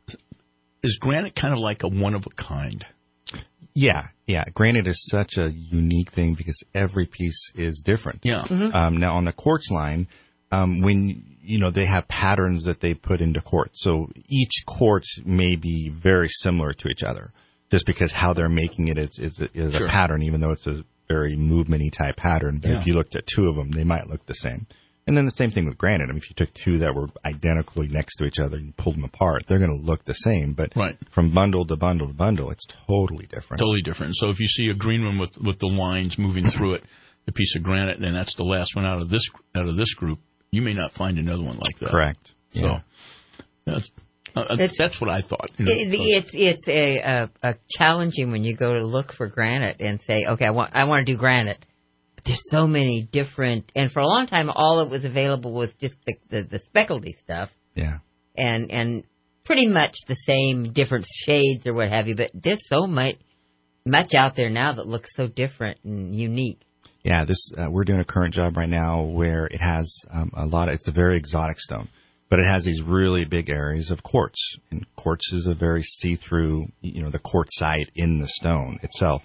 is granite kind of like a one of a kind? Yeah. Granite is such a unique thing because every piece is different. Yeah. Mm-hmm. Now on the quartz line, when they have patterns that they put into quartz, so each quartz may be very similar to each other, just because how they're making it is a pattern, even though it's a very movement-y type pattern. But if you looked at 2 of them, they might look the same. And then the same thing with granite. I mean, if you took 2 that were identically next to each other and pulled them apart, they're going to look the same. But from bundle to bundle to bundle, it's totally different. Totally different. So if you see a green one with the lines moving through it, a piece of granite, and that's the last one out of this group, you may not find another one like that. Correct. So that's what I thought. It's a challenging when you go to look for granite and say, okay, I want to do granite. But there's so many different, and for a long time, all that was available was just the speckledy stuff. Yeah. And pretty much the same different shades or what have you. But there's so much out there now that looks so different and unique. Yeah, we're doing a current job right now where it has it's a very exotic stone, but it has these really big areas of quartz. And quartz is a very see-through, the quartzite in the stone itself.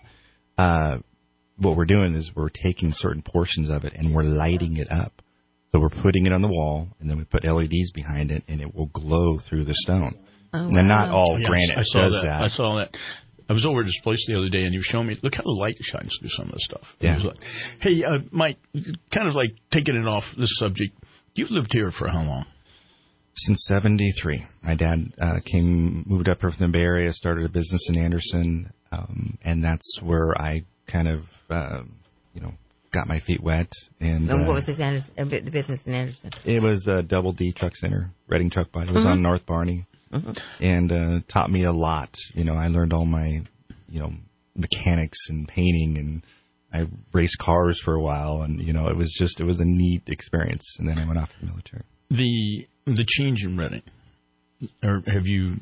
What we're doing is we're taking certain portions of it and we're lighting it up. So we're putting it on the wall, and then we put LEDs behind it, and it will glow through the stone. Oh, now, not all yes, granite does that. I saw that. I was over at this place the other day, and you were showing me, look how the light shines through some of this stuff. Yeah. Like, hey, Mike, kind of like taking it off this subject, you've lived here for how long? Since 73. My dad moved up here from the Bay Area, started a business in Anderson, and that's where I kind of, got my feet wet. And what was the business in Anderson? It was Double D Truck Center, Reading Truck Body. It was on North Barney. And taught me a lot. I learned all my, mechanics and painting, and I raced cars for a while, and it was a neat experience. And then I went off to the military. The change in Reading, or have you?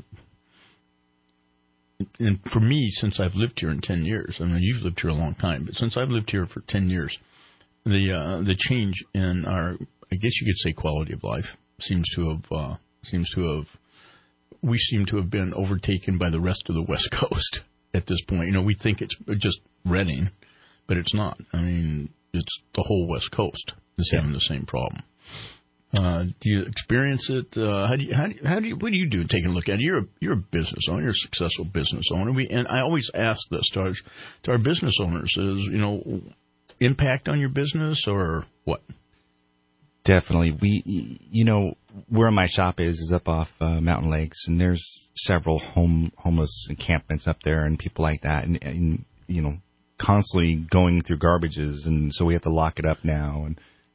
And for me, since I've lived here in 10 years, I mean, you've lived here a long time, but since I've lived here for 10 years, the change in our, I guess you could say, quality of life seems to have. We seem to have been overtaken by the rest of the West Coast at this point. We think it's just Reading, but it's not. I mean, it's the whole West Coast is having the same problem. Do you experience it? What do you do taking a look at it? You're a business owner. You're a successful business owner. And I always ask this to our business owners is, impact on your business or what? Definitely. Where my shop is up off Mountain Lakes, and there's several homeless encampments up there and people like that, and constantly going through garbages, and so we have to lock it up now,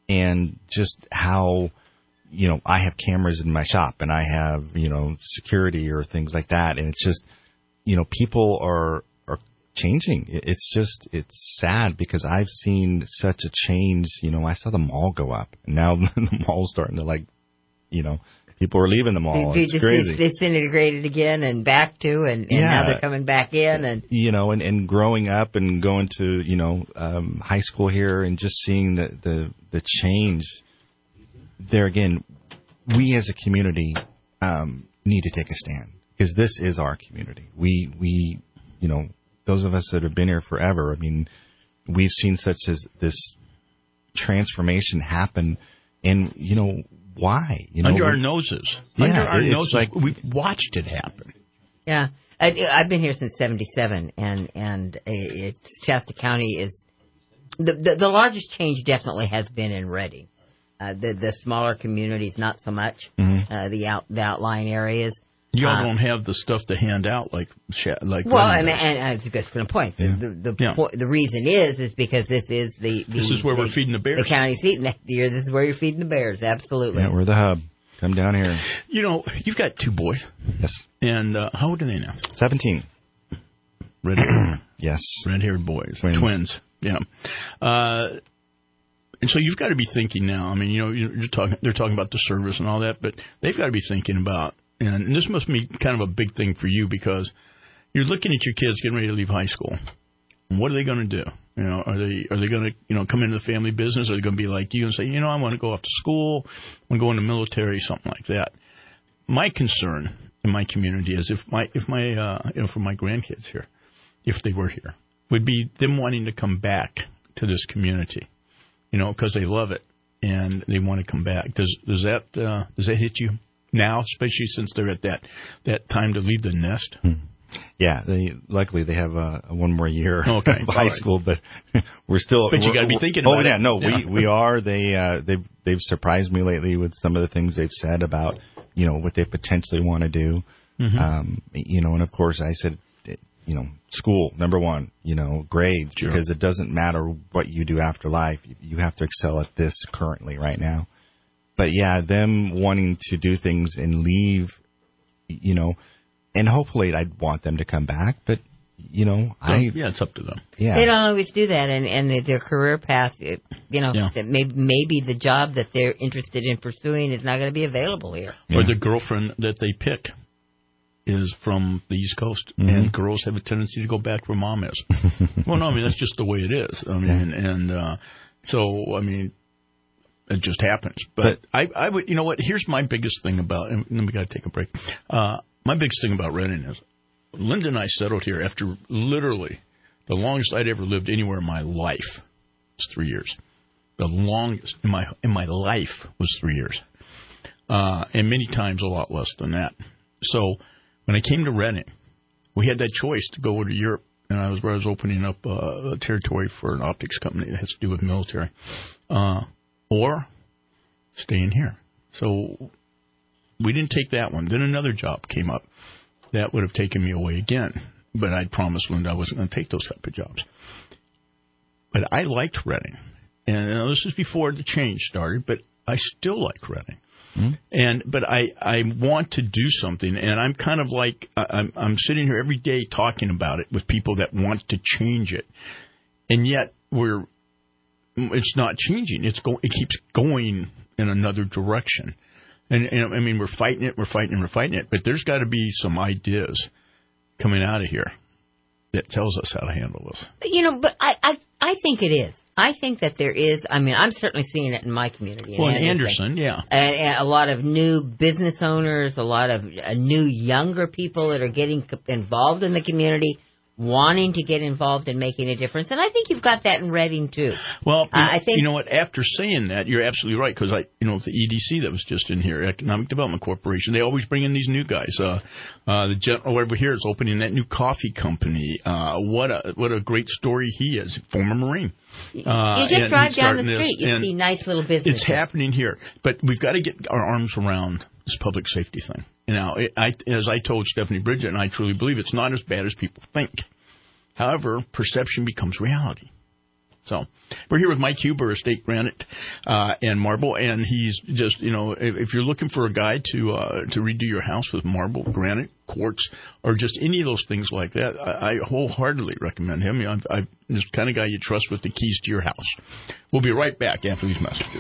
and just how, I have cameras in my shop and I have, security or things like that. And it's just, people are changing. It's sad because I've seen such a change. I saw the mall go up, and now the mall's starting to people are leaving the mall. It's crazy. It's integrated again and back to, and now they're coming back in, and and growing up and going to high school here and just seeing the change there again. We as a community need to take a stand because this is our community. We those of us that have been here forever. I mean, we've seen such as this transformation happen, and why? Under our noses. Yeah, under our noses. Like we've watched it happen. Yeah. I've been here since 1977, and Shasta County is the largest change. Definitely has been in Redding. The smaller communities, not so much. Mm-hmm. The outlying areas. Y'all don't have the stuff to hand out like. Well, and it's a good point. Yeah. The reason is because this is this is where we're feeding the bears. The county's feeding this is where you're feeding the bears. Absolutely. Yeah, we're the hub. Come down here. You've got 2 boys. Yes. And how old are they now? 17. Red hair. Yes. Red-haired boys. Twins. Yeah. And so you've got to be thinking now. I mean, they're talking about the service and all that, but they've got to be thinking about. And this must be kind of a big thing for you because you're looking at your kids getting ready to leave high school. What are they going to do? Are they going to come into the family business? Are they going to be like you and say, I want to go off to school, I want to go in the military, something like that? My concern in my community is if my for my grandkids here, if they were here, would be them wanting to come back to this community, because they love it and they want to come back. Does that hit you now, especially since they're at that time to leave the nest? Yeah, luckily they have one more year of high school, but we're still. But you got to be thinking about it. Oh yeah, no, we are. They've surprised me lately with some of the things they've said about what they potentially want to do. Mm-hmm. And of course I said, school number one. Grades, sure. Because it doesn't matter what you do after life. You have to excel at this currently right now. But yeah, them wanting to do things and leave, and hopefully I'd want them to come back, but, it's up to them. Yeah. They don't always do that, and their career path, that maybe the job that they're interested in pursuing is not going to be available here. Yeah. Or the girlfriend that they pick is from the East Coast, mm-hmm. and girls have a tendency to go back where mom is. Well, no, that's just the way it is. It just happens. But I would, what, here's my biggest thing about, and then we got to take a break. My biggest thing about Redding is, Linda and I settled here after literally the longest I'd ever lived anywhere in my life was 3 years. The longest in my life was 3 years. And many times a lot less than that. So when I came to Redding, we had that choice to go over to Europe, and I was opening up a territory for an optics company that has to do with military. Or staying here. So we didn't take that one. Then another job came up. That would have taken me away again. But I'd promised Linda I wasn't going to take those type of jobs. But I liked Redding. And this was before the change started, but I still like Redding. Mm-hmm. But I want to do something, and I'm kind of like, I'm sitting here every day talking about it with people that want to change it. And yet it's not changing. It keeps going in another direction. And we're fighting it. But there's got to be some ideas coming out of here that tells us how to handle this. But I think it is. I think that there is. I'm certainly seeing it in my community. Well, in Anderson, yeah. And a lot of new business owners, a lot of new younger people that are getting involved in the community, wanting to get involved in making a difference. And I think you've got that in Redding, too. Well, I think, you know what, after saying that, you're absolutely right, because the EDC that was just in here, Economic Development Corporation, they always bring in these new guys. The gentleman over here is opening that new coffee company. What a great story he is, former Marine. You just drive down the street, you see nice little businesses. It's happening here. But we've got to get our arms around this public safety thing. Now, as I told Stephanie Bridget, and I truly believe it's not as bad as people think. However, perception becomes reality. So we're here with Mike Huber, Estate Granite and Marble, and he's just, if you're looking for a guy to redo your house with marble, granite, quartz, or just any of those things like that, I wholeheartedly recommend him. I'm this kind of guy you trust with the keys to your house. We'll be right back after these messages.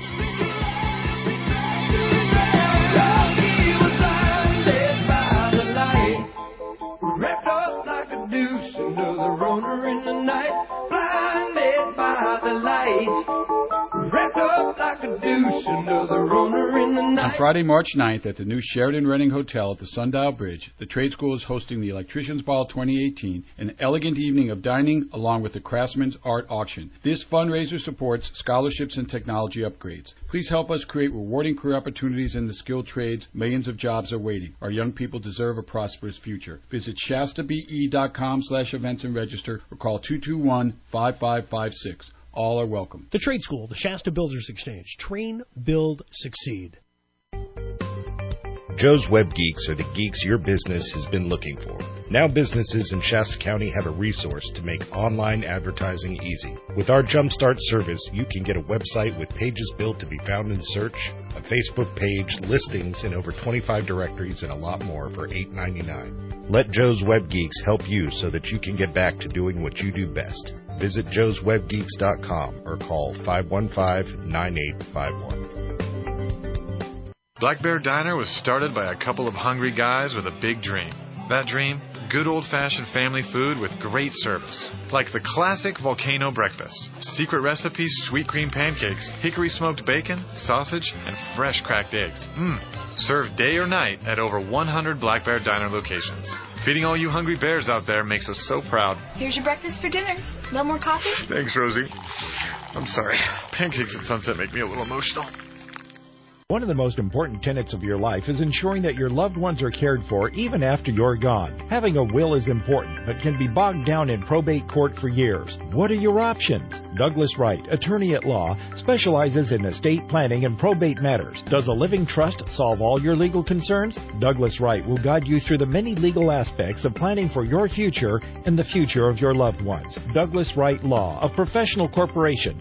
Wrapped up like a deuce under the runner in the night, blinded by the light. Wrapped up like a deuce under the runner in the night. On Friday, March 9th, at the new Sheridan Redding Hotel at the Sundial Bridge, the Trade School is hosting the Electricians Ball 2018, an elegant evening of dining along with the Craftsman's Art Auction. This fundraiser supports scholarships and technology upgrades. Please help us create rewarding career opportunities in the skilled trades. Millions of jobs are waiting. Our young people deserve a prosperous future. Visit ShastaBE.com/events and register, or call 221-5556. All are welcome. The Trade School, the Shasta Builders Exchange. Train, build, succeed. Joe's Web Geeks are the geeks your business has been looking for. Now businesses in Shasta County have a resource to make online advertising easy. With our Jumpstart service, you can get a website with pages built to be found in search, a Facebook page, listings in over 25 directories, and a lot more for $8.99. Let Joe's Web Geeks help you so that you can get back to doing what you do best. Visit joeswebgeeks.com or call 515-9851. Black Bear Diner was started by a couple of hungry guys with a big dream. That dream? Good old-fashioned family food with great service. Like the classic volcano breakfast. Secret recipes, sweet cream pancakes, hickory smoked bacon, sausage, and fresh cracked eggs. Served day or night at over 100 Black Bear Diner locations. Feeding all you hungry bears out there makes us so proud. Here's your breakfast for dinner. No more coffee? Thanks, Rosie. I'm sorry. Pancakes at sunset make me a little emotional. One of the most important tenets of your life is ensuring that your loved ones are cared for even after you're gone. Having a will is important, but can be bogged down in probate court for years. What are your options? Douglas Wright, attorney at law, specializes in estate planning and probate matters. Does a living trust solve all your legal concerns? Douglas Wright will guide you through the many legal aspects of planning for your future and the future of your loved ones. Douglas Wright Law, a professional corporation,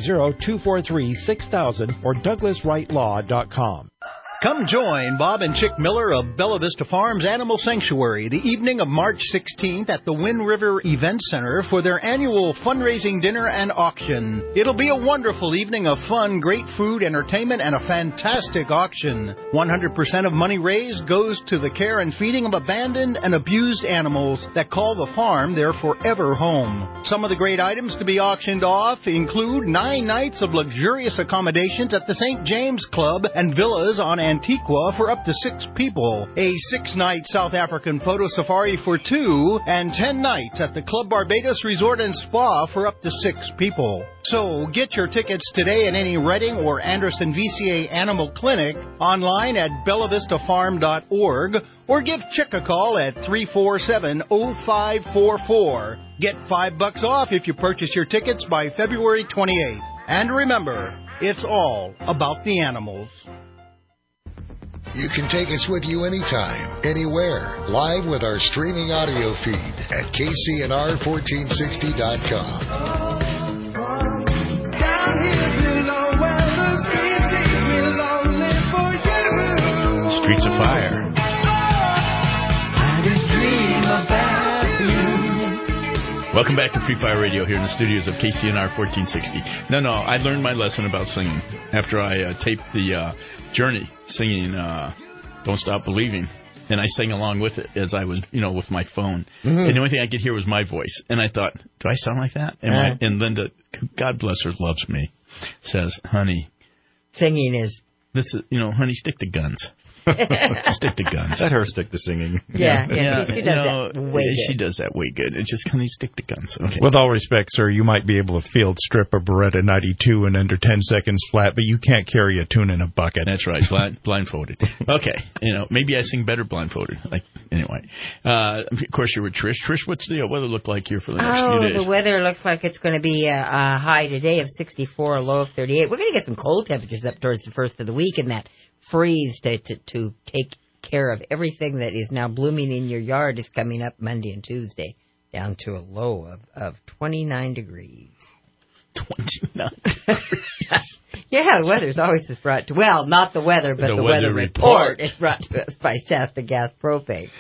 530-243-6000 or douglaswrightlaw.com. Come join Bob and Chick Miller of Bella Vista Farms Animal Sanctuary the evening of March 16th at the Wind River Event Center for their annual fundraising dinner and auction. It'll be a wonderful evening of fun, great food, entertainment, and a fantastic auction. 100% of money raised goes to the care and feeding of abandoned and abused animals that call the farm their forever home. Some of the great items to be auctioned off include 9 nights of luxurious accommodations at the St. James Club and villas on Antigua for up to 6 people, a 6-night South African photo safari for 2, and 10 nights at the Club Barbados Resort and Spa for up to 6 people. So get your tickets today at any Redding or Anderson VCA Animal Clinic, online at bellavistafarm.org, or give Chick a call at 347-0544. Get $5 off if you purchase your tickets by February 28th. And remember, it's all about the animals. You can take us with you anytime, anywhere, live with our streaming audio feed at KCNR1460.com. Streets of Fire. Welcome back to Free Fire Radio here in the studios of KCNR 1460. No, I learned my lesson about singing after I taped the Journey singing Don't Stop Believing. And I sang along with it as I was, with my phone. Mm-hmm. And the only thing I could hear was my voice. And I thought, do I sound like that? And Linda, God bless her, loves me, says, honey. Singing is... This is, honey, stick to guns. Stick to guns. Let her stick to singing. Yeah, she does that way good. She does that way good. It's just, honey, stick to guns. Okay. With all respect, sir, you might be able to field strip a Beretta 92 in under 10 seconds flat, but you can't carry a tune in a bucket. That's right, blindfolded. Okay, maybe I sing better blindfolded. Anyway, of course you're with Trish. Trish, what's the weather look like here for the next few days? The weather looks like it's going to be a high today of 64, a low of 38. We're going to get some cold temperatures up towards the first of the week, and that freeze to take care of everything that is now blooming in your yard is coming up Monday and Tuesday, down to a low of 29 degrees. 29 Yeah, the weather's always is brought to, well, not the weather, but the weather report is brought to us by Shasta Gas Propane.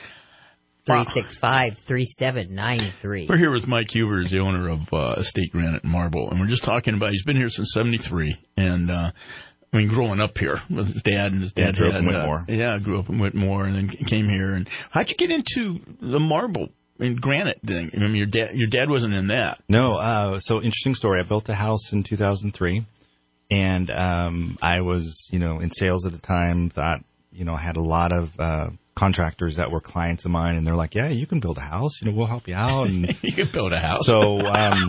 365-3793. We're here with Mike Huber, the owner of Estate Granite and Marble, and we're just talking about, he's been here since 73, and growing up here with his dad, and his dad grew up in Whitmore. Grew up in Whitmore, and then came here. And how'd you get into the marble and granite thing? I mean, your dad wasn't in that. No, so interesting story. I built a house in 2003, and I was, in sales at the time, thought, I had a lot of contractors that were clients of mine, and they're like, yeah, you can build a house, we'll help you out. And you can build a house. So,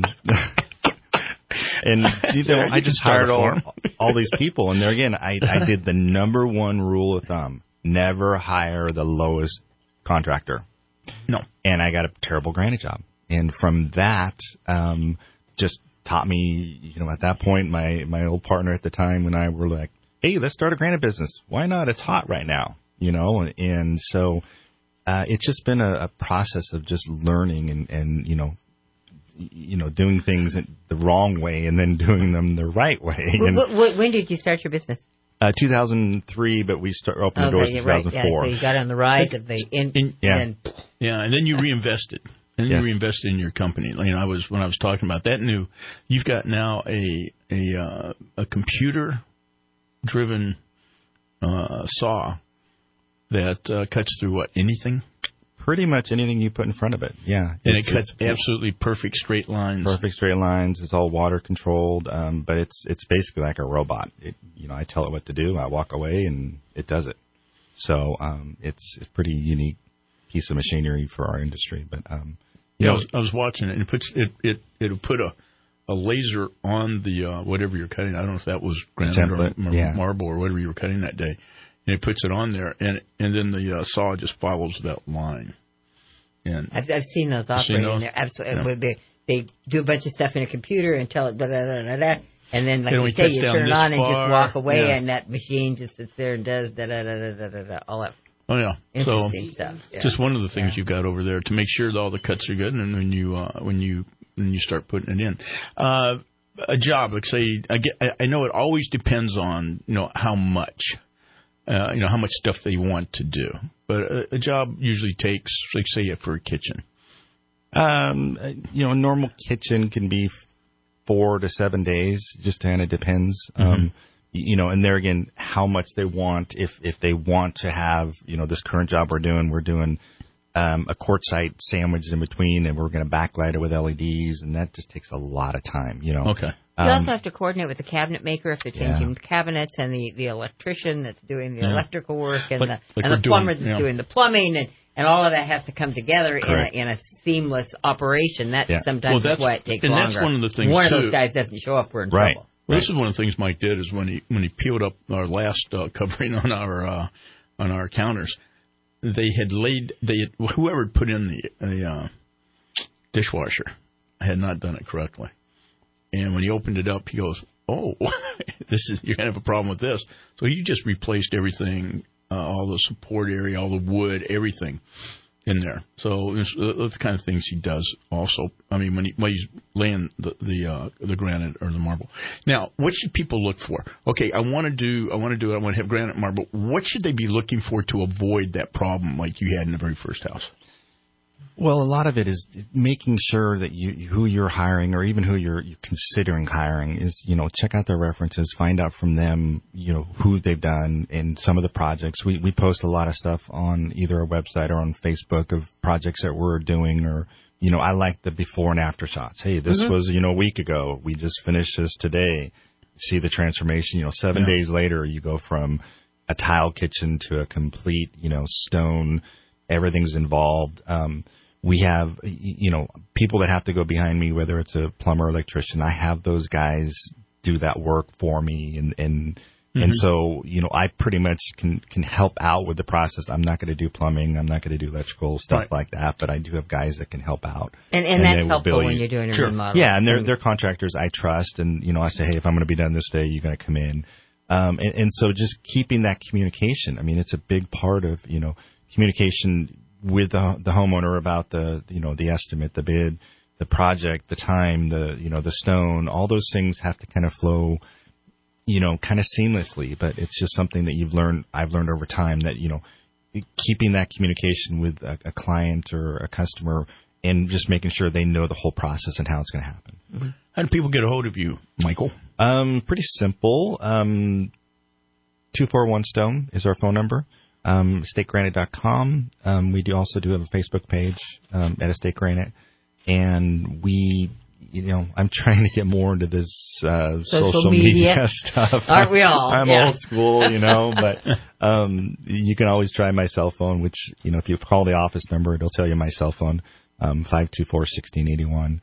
and I just hired all these people, and there again, I did the number one rule of thumb: never hire the lowest contractor. No. And I got a terrible granite job, and from that, just taught me, at that point, my old partner at the time and I were like, hey, let's start a granite business. Why not? It's hot right now, and so it's just been a process of just learning and doing things the wrong way and then doing them the right way. When did you start your business? 2003, but we opened the doors in 2004. Right, yeah, so you got on the rise of the and then you reinvested. And you reinvested in your company. When I was talking about that you've got now a computer-driven saw that cuts through anything. Pretty much anything you put in front of it, yeah. And it cuts absolutely perfect straight lines. Perfect straight lines. It's all water controlled, but it's basically like a robot. I tell it what to do. I walk away, and it does it. So it's a pretty unique piece of machinery for our industry. But I was watching it, and it'll put a laser on the whatever you're cutting. I don't know if that was granite or marble or whatever you were cutting that day. And it puts it on there, and then the saw just follows that line. And I've seen those operating there. Absolutely. They do a bunch of stuff in a computer and tell it da da da da da, and then like you say, you turn it on and just walk away, and that machine just sits there and does da da da da da da da all that. Oh yeah, interesting stuff. Yeah. Just one of the things you've got over there to make sure that all the cuts are good, and when you start putting it in. A job, like say, I know it always depends on how much. How much stuff they want to do. But a job usually takes, like, say, for a kitchen. A normal kitchen can be 4 to 7 days. Just kind of depends. And there again, how much they want. If they want to have, this current job we're doing a quartzite sandwich in between, and we're going to backlight it with LEDs, and that just takes a lot of time, Okay. You also have to coordinate with the cabinet maker if they're changing cabinets, and the electrician that's doing the electrical work, and the plumber that's doing the plumbing, and all of that has to come together in a seamless operation. That's sometimes why it takes longer. And that's one of the things, one of those guys doesn't show up, we're in trouble. Well, this is one of the things Mike did is when he peeled up our last covering on our counters, whoever had put in the dishwasher had not done it correctly. And when he opened it up, he goes, "Oh, you're gonna have a problem with this." So he just replaced everything, all the support area, all the wood, everything in there. So it's the kind of things he does. Also, I mean, when he's laying the granite or the marble. Now, what should people look for? Okay, I want to have granite and marble. What should they be looking for to avoid that problem like you had in the very first house? Well, a lot of it is making sure that who you're hiring, or even who you're considering hiring, is check out their references, find out from them who they've done in some of the projects. We post a lot of stuff on either our website or on Facebook of projects that we're doing, or I like the before and after shots. Hey, this was a week ago. We just finished this today. See the transformation. 7 days later, you go from a tile kitchen to a complete stone. Everything's involved. We have, people that have to go behind me, whether it's a plumber or electrician. I have those guys do that work for me. And so, I pretty much can help out with the process. I'm not going to do plumbing. I'm not going to do electrical stuff like that. But I do have guys that can help out. And that's helpful when you're doing a remodel. Yeah, and they're contractors I trust. And, I say, hey, if I'm going to be done this day, you're going to come in. And so just keeping that communication. I mean, it's a big part of, communication with the homeowner about the estimate, the bid, the project, the time, the stone, all those things have to kind of flow, kind of seamlessly. But it's just something that I've learned over time that, keeping that communication with a client or a customer and just making sure they know the whole process and how it's going to happen. Mm-hmm. How do people get a hold of you, Michael? Pretty simple. 241 Stone is our phone number. EstateGranite.com. We also do have a Facebook page at Estate Granite. And we, I'm trying to get more into this social media stuff. Aren't we all? I'm old school, but you can always try my cell phone, which, if you call the office number, it'll tell you my cell phone, 524-1681.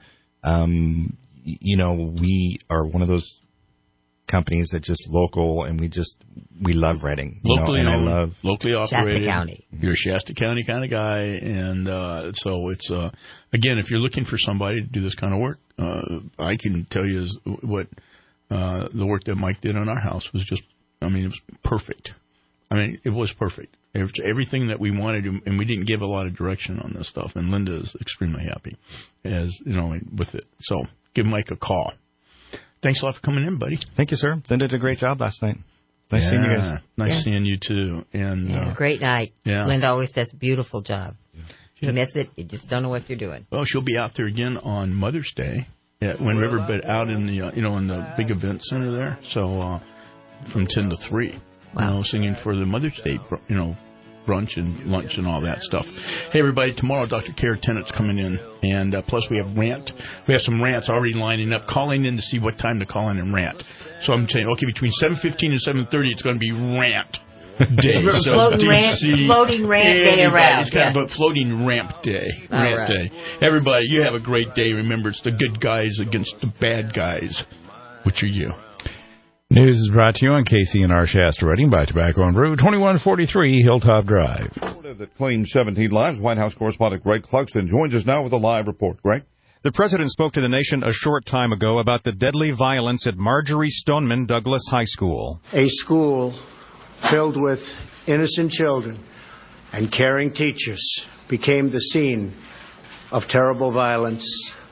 We are one of those companies that just local, and we love Reading. Locally owned, and locally operated. Shasta County. You're a Shasta County kind of guy, and so it's again, if you're looking for somebody to do this kind of work, I can tell you what the work that Mike did on our house was just. It was perfect. It was perfect. Everything that we wanted, and we didn't give a lot of direction on this stuff. And Linda is extremely happy, with it. So give Mike a call. Thanks a lot for coming in, buddy. Thank you, sir. Linda did a great job last night. Nice seeing you guys. Nice seeing you, too. And great night. Yeah. Linda always does a beautiful job. You miss it, you just don't know what you're doing. Well, she'll be out there again on Mother's Day at Wind River, but out in the, in the big event center there. So from 10 to 3, singing for the Mother's Day, brunch and lunch and all that stuff. Hey, everybody, tomorrow Dr. Kara Tennett's coming in, and plus we have rant. We have some rants already lining up, calling in to see what time to call in and rant. So I'm saying, okay, between 7:15 and 7:30, it's going to be rant day. Floating rant day around. But floating ramp day. Rant day. Everybody, you have a great day. Remember, it's the good guys against the bad guys. Which are you? News is brought to you on KCNR Shasta Reading by Tobacco and Brew, 2143 Hilltop Drive. The Clean 17 Lives, White House correspondent Greg Clugston joins us now with a live report. Greg? The president spoke to the nation a short time ago about the deadly violence at Marjorie Stoneman Douglas High School. A school filled with innocent children and caring teachers became the scene of terrible violence